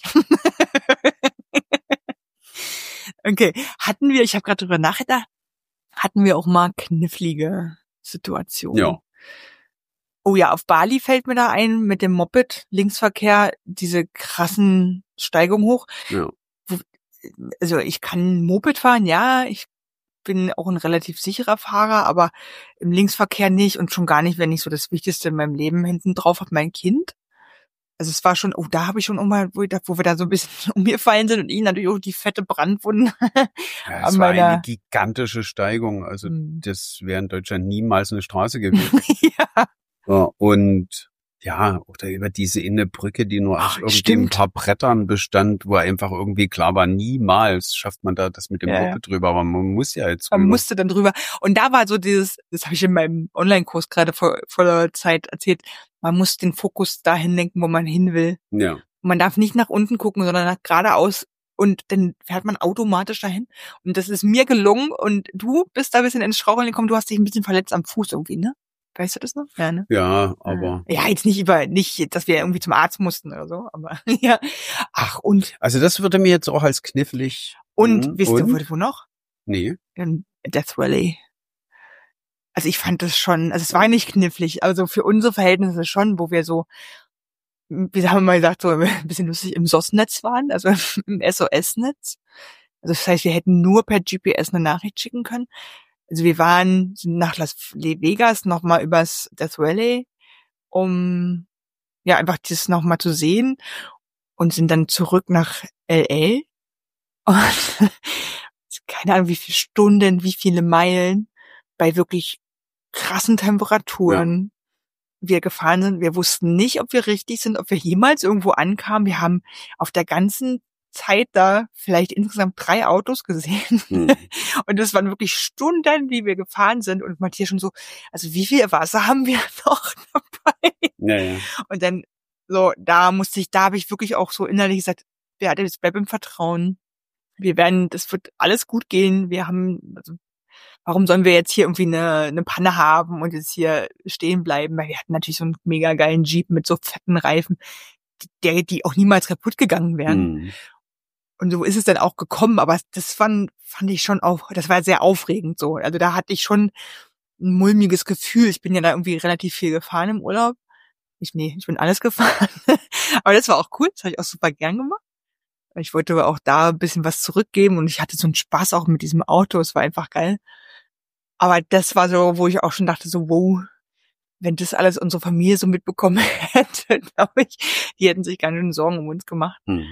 Okay, hatten wir, ich habe gerade drüber nachgedacht, hatten wir auch mal knifflige Situationen. Ja. Oh ja, auf Bali fällt mir da ein, mit dem Moped, Linksverkehr, diese krassen Steigungen hoch. Ja. Also ich kann Moped fahren, ja, ich bin auch ein relativ sicherer Fahrer, aber im Linksverkehr nicht und schon gar nicht, wenn ich so das Wichtigste in meinem Leben hinten drauf habe, mein Kind. Also es war schon, oh, da habe ich schon auch mal, wo, wo wir da so ein bisschen umgefallen sind und ich natürlich auch die fette Brandwunde. Ja, es war eine gigantische Steigung. Also hm. das wäre in Deutschland niemals eine Straße gewesen. Ja. Ja, und ja, oder über diese Innebrücke, die nur Ach, aus irgendwie stimmt. ein paar Brettern bestand, wo einfach irgendwie klar war, niemals schafft man da das mit dem ja, Moped drüber, aber man muss ja jetzt drüber. Man drüber. musste dann drüber. Und da war so dieses, das habe ich in meinem Online-Kurs gerade vor voller Zeit erzählt, man muss den Fokus dahin lenken, wo man hin will. Ja. Und man darf nicht nach unten gucken, sondern nach geradeaus und dann fährt man automatisch dahin. Und das ist mir gelungen und du bist da ein bisschen ins Straucheln gekommen, du hast dich ein bisschen verletzt am Fuß irgendwie, ne? Weißt du das noch? Ja, ne? Ja, aber... Ja, jetzt nicht über, nicht, dass wir irgendwie zum Arzt mussten oder so, aber ja. Ach, und... Also das würde mir jetzt auch als knifflig... Und, hm, wisst ihr, und? wo, wo noch? Nee. In Death Valley. Also ich fand das schon, also es war nicht knifflig, also für unsere Verhältnisse schon, wo wir so, wie haben wir mal gesagt, so ein bisschen lustig im S O S-Netz waren, also im S O S-Netz. Also das heißt, wir hätten nur per G P S eine Nachricht schicken können. Also wir waren sind nach Las Vegas nochmal übers Death Valley, um ja einfach das nochmal zu sehen und sind dann zurück nach L A. Und keine Ahnung, wie viele Stunden, wie viele Meilen bei wirklich krassen Temperaturen ja. wir gefahren sind. Wir wussten nicht, ob wir richtig sind, ob wir jemals irgendwo ankamen. Wir haben auf der ganzen Zeit da vielleicht insgesamt drei Autos gesehen. Hm. Und das waren wirklich Stunden, wie wir gefahren sind. Und Matthias schon so, also wie viel Wasser haben wir noch dabei? Ja, ja. Und dann so, da musste ich, da habe ich wirklich auch so innerlich gesagt, ja, jetzt bleib im Vertrauen. Wir werden, das wird alles gut gehen. Wir haben, also, warum sollen wir jetzt hier irgendwie eine, eine Panne haben und jetzt hier stehen bleiben? Weil wir hatten natürlich so einen mega geilen Jeep mit so fetten Reifen, der, die auch niemals kaputt gegangen wären. Mhm. Und so ist es dann auch gekommen, aber das fand, fand ich schon auch, das war sehr aufregend so. Also da hatte ich schon ein mulmiges Gefühl. Ich bin ja da irgendwie relativ viel gefahren im Urlaub. Ich, nee, ich bin alles gefahren. Aber das war auch cool, das habe ich auch super gern gemacht. Ich wollte aber auch da ein bisschen was zurückgeben und ich hatte so einen Spaß auch mit diesem Auto. Es war einfach geil. Aber das war so, wo ich auch schon dachte, so, wow, wenn das alles unsere Familie so mitbekommen hätte, glaube ich, die hätten sich gar keine Sorgen um uns gemacht. Hm.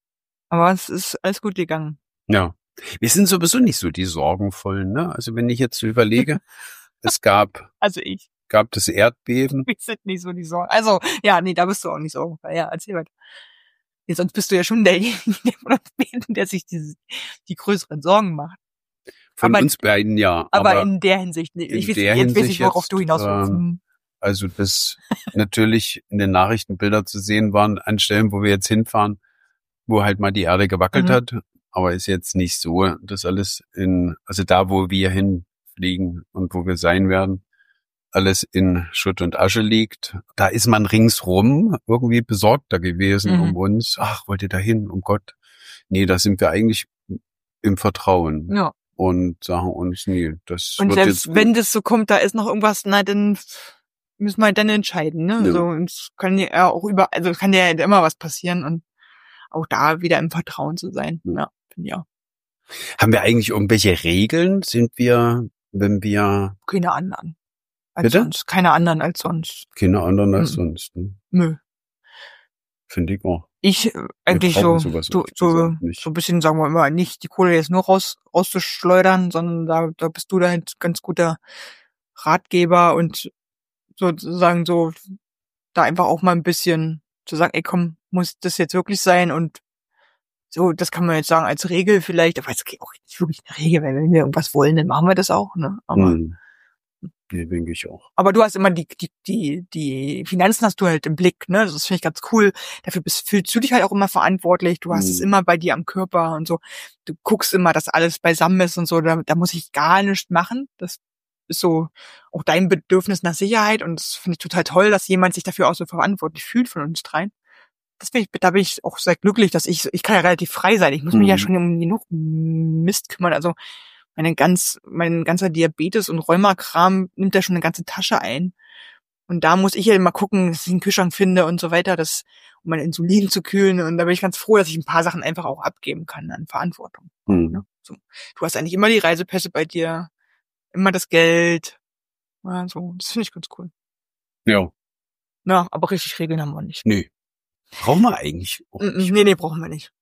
Aber es ist alles gut gegangen. Ja. Wir sind sowieso nicht so die Sorgenvollen, ne? Also wenn ich jetzt so überlege, es gab, also ich, gab das Erdbeben. Wir sind nicht so die Sorgen. Also, ja, nee, da bist du auch nicht sorgenvoll. Ja, erzähl weiter. Ja, sonst bist du ja schon derjenige von uns beiden, der sich die, die größeren Sorgen macht. Von aber, uns beiden, ja. Aber, aber in der Hinsicht, nee, ich weiß, der jetzt Hinsicht weiß ich, worauf jetzt, du hinaus willst. Ähm, also das natürlich in den Nachrichten Bilder zu sehen waren an Stellen, wo wir jetzt hinfahren, wo halt mal die Erde gewackelt mhm. hat. Aber ist jetzt nicht so, dass alles in, also da, wo wir hinfliegen und wo wir sein werden, alles in Schutt und Asche liegt. Da ist man ringsrum irgendwie besorgter gewesen mhm. um uns. Ach, wollt ihr da hin? Um Gott. Nee, da sind wir eigentlich im Vertrauen. Ja. Und sagen uns, nee, das und wird selbst jetzt wenn das so kommt, da ist noch irgendwas, na, dann müssen wir halt dann entscheiden, ne? Ja. So, es kann ja auch über, also kann ja immer was passieren und auch da wieder im Vertrauen zu sein. Ja, ja finde ich auch. Haben wir eigentlich irgendwelche Regeln? Sind wir, wenn wir... Keine anderen. Als Bitte? Sonst. Keine anderen als sonst. Keine anderen als mhm. sonst. Ne? Nö. Finde ich auch. Ich äh, eigentlich so, so, so, so ein bisschen, sagen wir immer, nicht die Kohle jetzt nur raus rauszuschleudern, sondern da, da bist du da halt ganz guter Ratgeber und sozusagen so da einfach auch mal ein bisschen zu sagen, ey komm, muss das jetzt wirklich sein und so, das kann man jetzt sagen als Regel vielleicht, aber es geht auch nicht wirklich eine Regel, weil wenn wir irgendwas wollen, dann machen wir das auch, ne? Aber hm. Nee, denke ich auch. Aber du hast immer die, die, die, die Finanzen hast du halt im Blick, ne? Das finde ich ganz cool. Dafür bist, fühlst du dich halt auch immer verantwortlich. Du hast mhm. es immer bei dir am Körper und so. Du guckst immer, dass alles beisammen ist und so. Da, da muss ich gar nichts machen. Das ist so auch dein Bedürfnis nach Sicherheit und das finde ich total toll, dass jemand sich dafür auch so verantwortlich fühlt von uns dreien. Das bin ich, da bin ich auch sehr glücklich, dass ich, ich kann ja relativ frei sein. Ich muss mich mhm. ja schon um genug Mist kümmern. Also Meine ganz, mein ganzer Diabetes- und Rheumakram nimmt ja schon eine ganze Tasche ein. Und da muss ich ja immer gucken, dass ich einen Kühlschrank finde und so weiter, das, um mein Insulin zu kühlen. Und da bin ich ganz froh, dass ich ein paar Sachen einfach auch abgeben kann an Verantwortung. Mhm. Ne? So. Du hast eigentlich immer die Reisepässe bei dir, immer das Geld. Ja, so. Das finde ich ganz cool. Ja. Ja, aber richtig Regeln haben wir nicht. Nee. Brauchen wir eigentlich auch nicht. Nee, nee, brauchen wir nicht.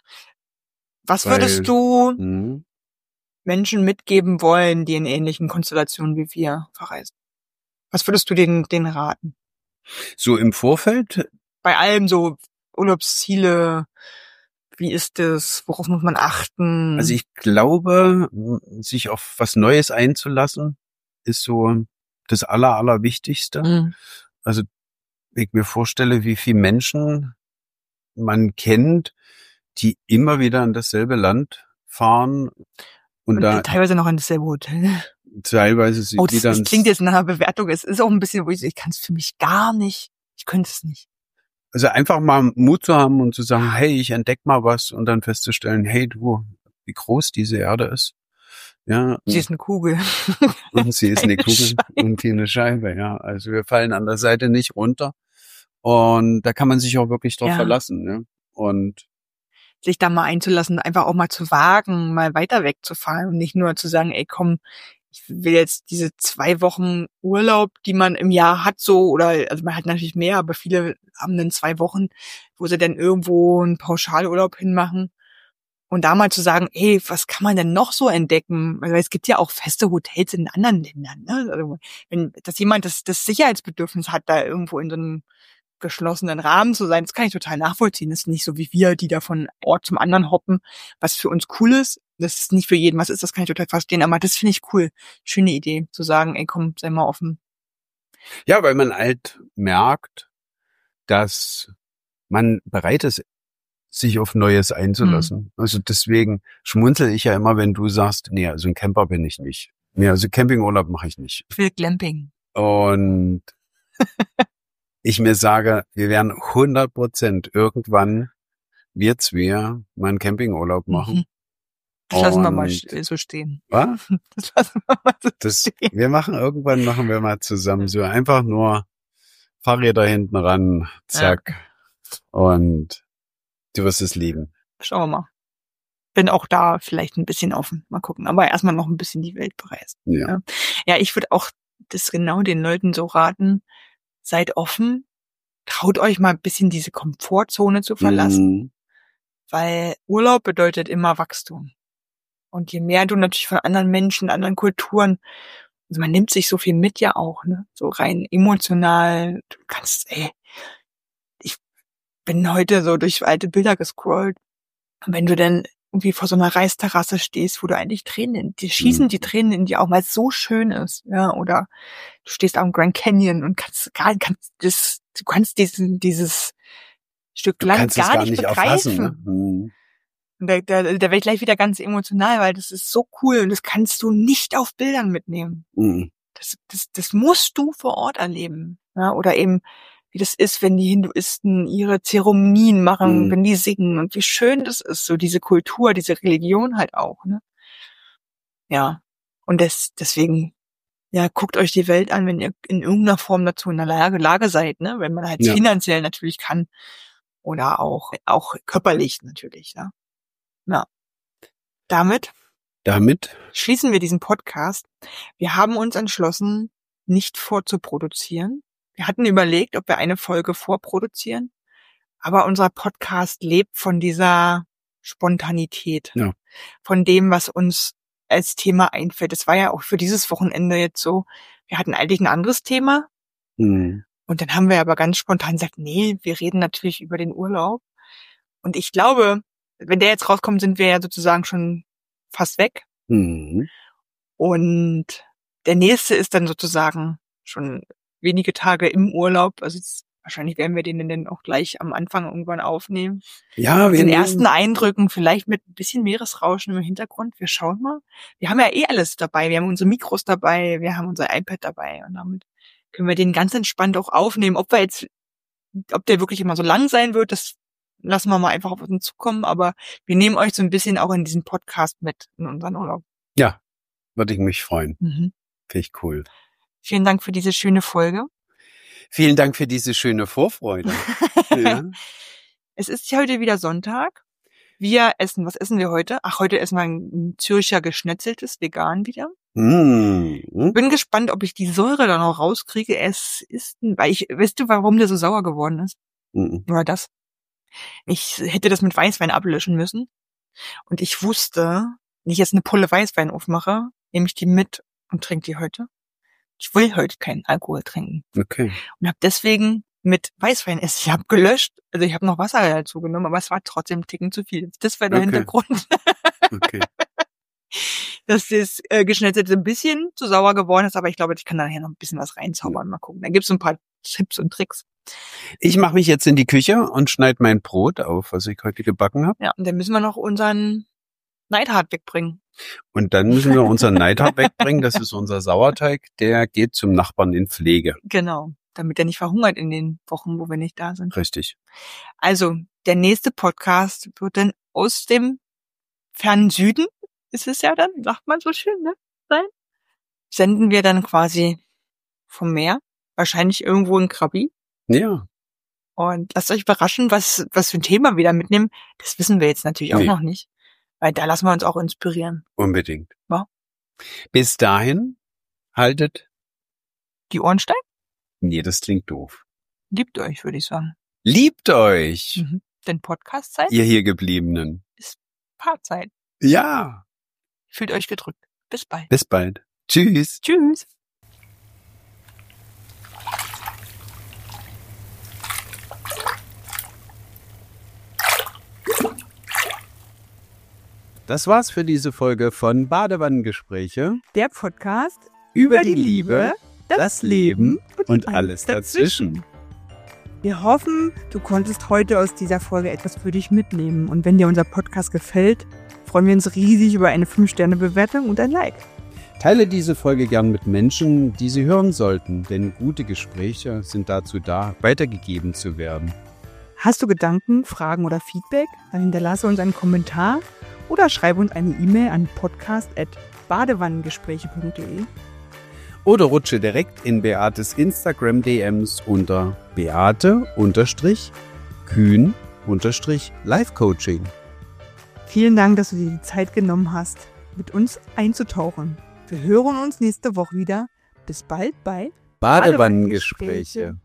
Was Weil, würdest du... Mh. Menschen mitgeben wollen, die in ähnlichen Konstellationen wie wir verreisen? Was würdest du denen, denen raten? So im Vorfeld? Bei allem so Urlaubsziele, wie ist es, worauf muss man achten? Also ich glaube, sich auf was Neues einzulassen, ist so das Aller, Allerwichtigste. Mhm. Also wenn ich mir vorstelle, wie viele Menschen man kennt, die immer wieder in dasselbe Land fahren und, Und da teilweise noch in dasselbe Hotel. teilweise sie Oh, das, wieder das ins, klingt jetzt nach einer Bewertung. Es ist auch ein bisschen, wo ich, ich kann es für mich gar nicht. Ich könnte es nicht. also einfach mal Mut zu haben und zu sagen, hey, ich entdeck mal was und dann festzustellen, hey du, wie groß diese Erde ist. Ja, Sie ist eine Kugel. und sie ist eine Keine Kugel Scheibe. und hier eine Scheibe, ja. Also wir fallen an der Seite nicht runter. Und da kann man sich auch wirklich drauf Ja. verlassen, ne? Und Sich da mal einzulassen, einfach auch mal zu wagen, mal weiter wegzufahren und nicht nur zu sagen, ey komm, ich will jetzt diese zwei Wochen Urlaub, die man im Jahr hat, so, oder, also man hat natürlich mehr, aber viele haben dann zwei Wochen, wo sie dann irgendwo einen Pauschalurlaub hinmachen. Und da mal zu sagen, ey, was kann man denn noch so entdecken? Weil es gibt ja auch feste Hotels in anderen Ländern, ne? Also, wenn, dass jemand das, das Sicherheitsbedürfnis hat, da irgendwo in so einem geschlossenen Rahmen zu sein, das kann ich total nachvollziehen. Das ist nicht so wie wir, die da von Ort zum anderen hoppen, was für uns cool ist. Das ist nicht für jeden was ist, das kann ich total verstehen, aber das finde ich cool. Schöne Idee, zu sagen, ey, komm, sei mal offen. ja, weil man halt merkt, dass man bereit ist, sich auf Neues einzulassen. Hm. Also deswegen schmunzel ich ja immer, wenn du sagst, nee, also ein Camper bin ich nicht. Nee, also Campingurlaub mache ich nicht. Ich will Glamping. Und ich mir sage, wir werden hundert Prozent irgendwann, wir zwei, mal einen Campingurlaub machen. Mhm. Das lassen wir mal Und- sch- so stehen. Was? Das lassen wir mal so Das, stehen. wir machen, irgendwann machen wir mal zusammen so einfach nur Fahrräder hinten ran, zack. Und du wirst es lieben. Schauen wir mal. Bin auch da vielleicht ein bisschen offen. Mal gucken. Aber erstmal noch ein bisschen die Welt bereisen. Ja. Ja. Ja, ich würde auch das genau den Leuten so raten. Seid offen. Traut euch mal ein bisschen diese Komfortzone zu verlassen. Mhm. Weil Urlaub bedeutet immer Wachstum. Und je mehr du natürlich von anderen Menschen, anderen Kulturen, also man nimmt sich so viel mit ja auch, ne? So rein emotional. Du kannst, ey, ich bin heute so durch alte Bilder gescrollt. Und wenn du dann irgendwie vor so einer Reisterrasse stehst, wo du eigentlich Tränen, in, die schießen Mhm. die Tränen in die Augen, weil es so schön ist, ja, oder du stehst am Grand Canyon und kannst gar, kannst das, du kannst diesen, dieses Stück Du Land kannst es gar nicht erfassen. begreifen. Ne? Mhm. Und da, da, da werde ich gleich wieder ganz emotional, weil das ist so cool und das kannst du nicht auf Bildern mitnehmen. Mhm. Das, das, das musst du vor Ort erleben, ja, oder eben wie das ist, wenn die Hinduisten ihre Zeremonien machen, Mhm. wenn die singen und wie schön das ist, so diese Kultur, diese Religion halt auch, ne? Ja. Und das, deswegen, ja, guckt euch die Welt an, wenn ihr in irgendeiner Form dazu in der Lage, Lage seid, ne? Wenn man halt Ja. finanziell natürlich kann oder auch, auch körperlich natürlich, ne? Ja. Damit Damit, schließen wir diesen Podcast. Wir haben uns entschlossen, nicht vorzuproduzieren. Wir hatten überlegt, ob wir eine Folge vorproduzieren, aber unser Podcast lebt von dieser Spontanität, Ja. von dem, was uns als Thema einfällt. Es war ja auch für dieses Wochenende jetzt so, wir hatten eigentlich ein anderes Thema mhm. und dann haben wir aber ganz spontan gesagt, nee, wir reden natürlich über den Urlaub. Und ich glaube, wenn der jetzt rauskommt, sind wir ja sozusagen schon fast weg. Mhm. Und der nächste ist dann sozusagen schon wenige Tage im Urlaub. Also jetzt, wahrscheinlich werden wir den dann auch gleich am Anfang irgendwann aufnehmen. Ja, Mit wir den nehmen- ersten Eindrücken, vielleicht mit ein bisschen Meeresrauschen im Hintergrund. Wir schauen mal. Wir haben ja eh alles dabei. Wir haben unsere Mikros dabei, wir haben unser iPad dabei und damit können wir den ganz entspannt auch aufnehmen. Ob wir jetzt, ob der wirklich immer so lang sein wird, das lassen wir mal einfach auf uns zukommen. Aber wir nehmen euch so ein bisschen auch in diesen Podcast mit in unseren Urlaub. Ja, würde ich mich freuen. Mhm. Finde ich cool. Vielen Dank für diese schöne Folge. Vielen Dank für diese schöne Vorfreude. Ja. Es ist heute wieder Sonntag. Wir essen, was essen wir heute? Ach, heute essen wir ein Zürcher geschnetzeltes, vegan wieder. Mhm. Bin gespannt, ob ich die Säure da noch rauskriege. Es ist, ein- weil ich, weißt du, warum der so sauer geworden ist? Mhm. Oder das? Ich hätte das mit Weißwein ablöschen müssen. Und ich wusste, wenn ich jetzt eine Pulle Weißwein aufmache, nehme ich die mit und trinke die heute. Ich will heute keinen Alkohol trinken. Okay. Und habe deswegen mit Weißwein essen. Ich habe gelöscht, also ich habe noch Wasser dazu genommen, aber es war trotzdem ein Ticken zu viel. Das war der Okay. Hintergrund, Okay. dass das äh, Geschnetzelte ein bisschen zu sauer geworden ist, aber ich glaube, ich kann da nachher noch ein bisschen was reinzaubern. Mal gucken. Da gibt's so ein paar Tipps und Tricks. Ich mache mich jetzt in die Küche und schneide mein Brot auf, was ich heute gebacken habe. Ja, und dann müssen wir noch unseren Neidhart wegbringen. Und dann müssen wir unseren Neidhart wegbringen. Das ist unser Sauerteig. Der geht zum Nachbarn in Pflege. Genau, damit er nicht verhungert in den Wochen, wo wir nicht da sind. Richtig. Also, der nächste Podcast wird dann aus dem fernen Süden, ist es ja dann, sagt man so schön, ne? Sein. Senden wir dann quasi vom Meer, wahrscheinlich irgendwo in Krabi. Ja. Und lasst euch überraschen, was was für ein Thema wir da mitnehmen. Das wissen wir jetzt natürlich auch Nee. noch nicht, weil da lassen wir uns auch inspirieren. Unbedingt. Ja. Bis dahin, haltet. Die Ohren steif? Nee, das klingt doof. Liebt euch, würde ich sagen. Liebt euch, Mhm. Denn Podcast-Zeit ihr hier Gebliebenen. Paarzeit. Ja. Fühlt euch gedrückt. Bis bald. Bis bald. Tschüss. Tschüss. Das war's für diese Folge von Badewannengespräche Der Podcast über die Liebe, das Leben und alles dazwischen. Wir hoffen, du konntest heute aus dieser Folge etwas für dich mitnehmen. Und wenn dir unser Podcast gefällt, freuen wir uns riesig über eine fünf Sterne Bewertung und ein Like. Teile diese Folge gern mit Menschen, die sie hören sollten, denn gute Gespräche sind dazu da, weitergegeben zu werden. Hast du Gedanken, Fragen oder Feedback? Dann hinterlasse uns einen Kommentar oder schreibe uns eine E-Mail an podcast at badewannengespräche punkt de. Oder rutsche direkt in Beates Instagram-D Ms unter Beate-Kühn-Life-Coaching. Vielen Dank, dass du dir die Zeit genommen hast, mit uns einzutauchen. Wir hören uns nächste Woche wieder. Bis bald bei Badewannengespräche.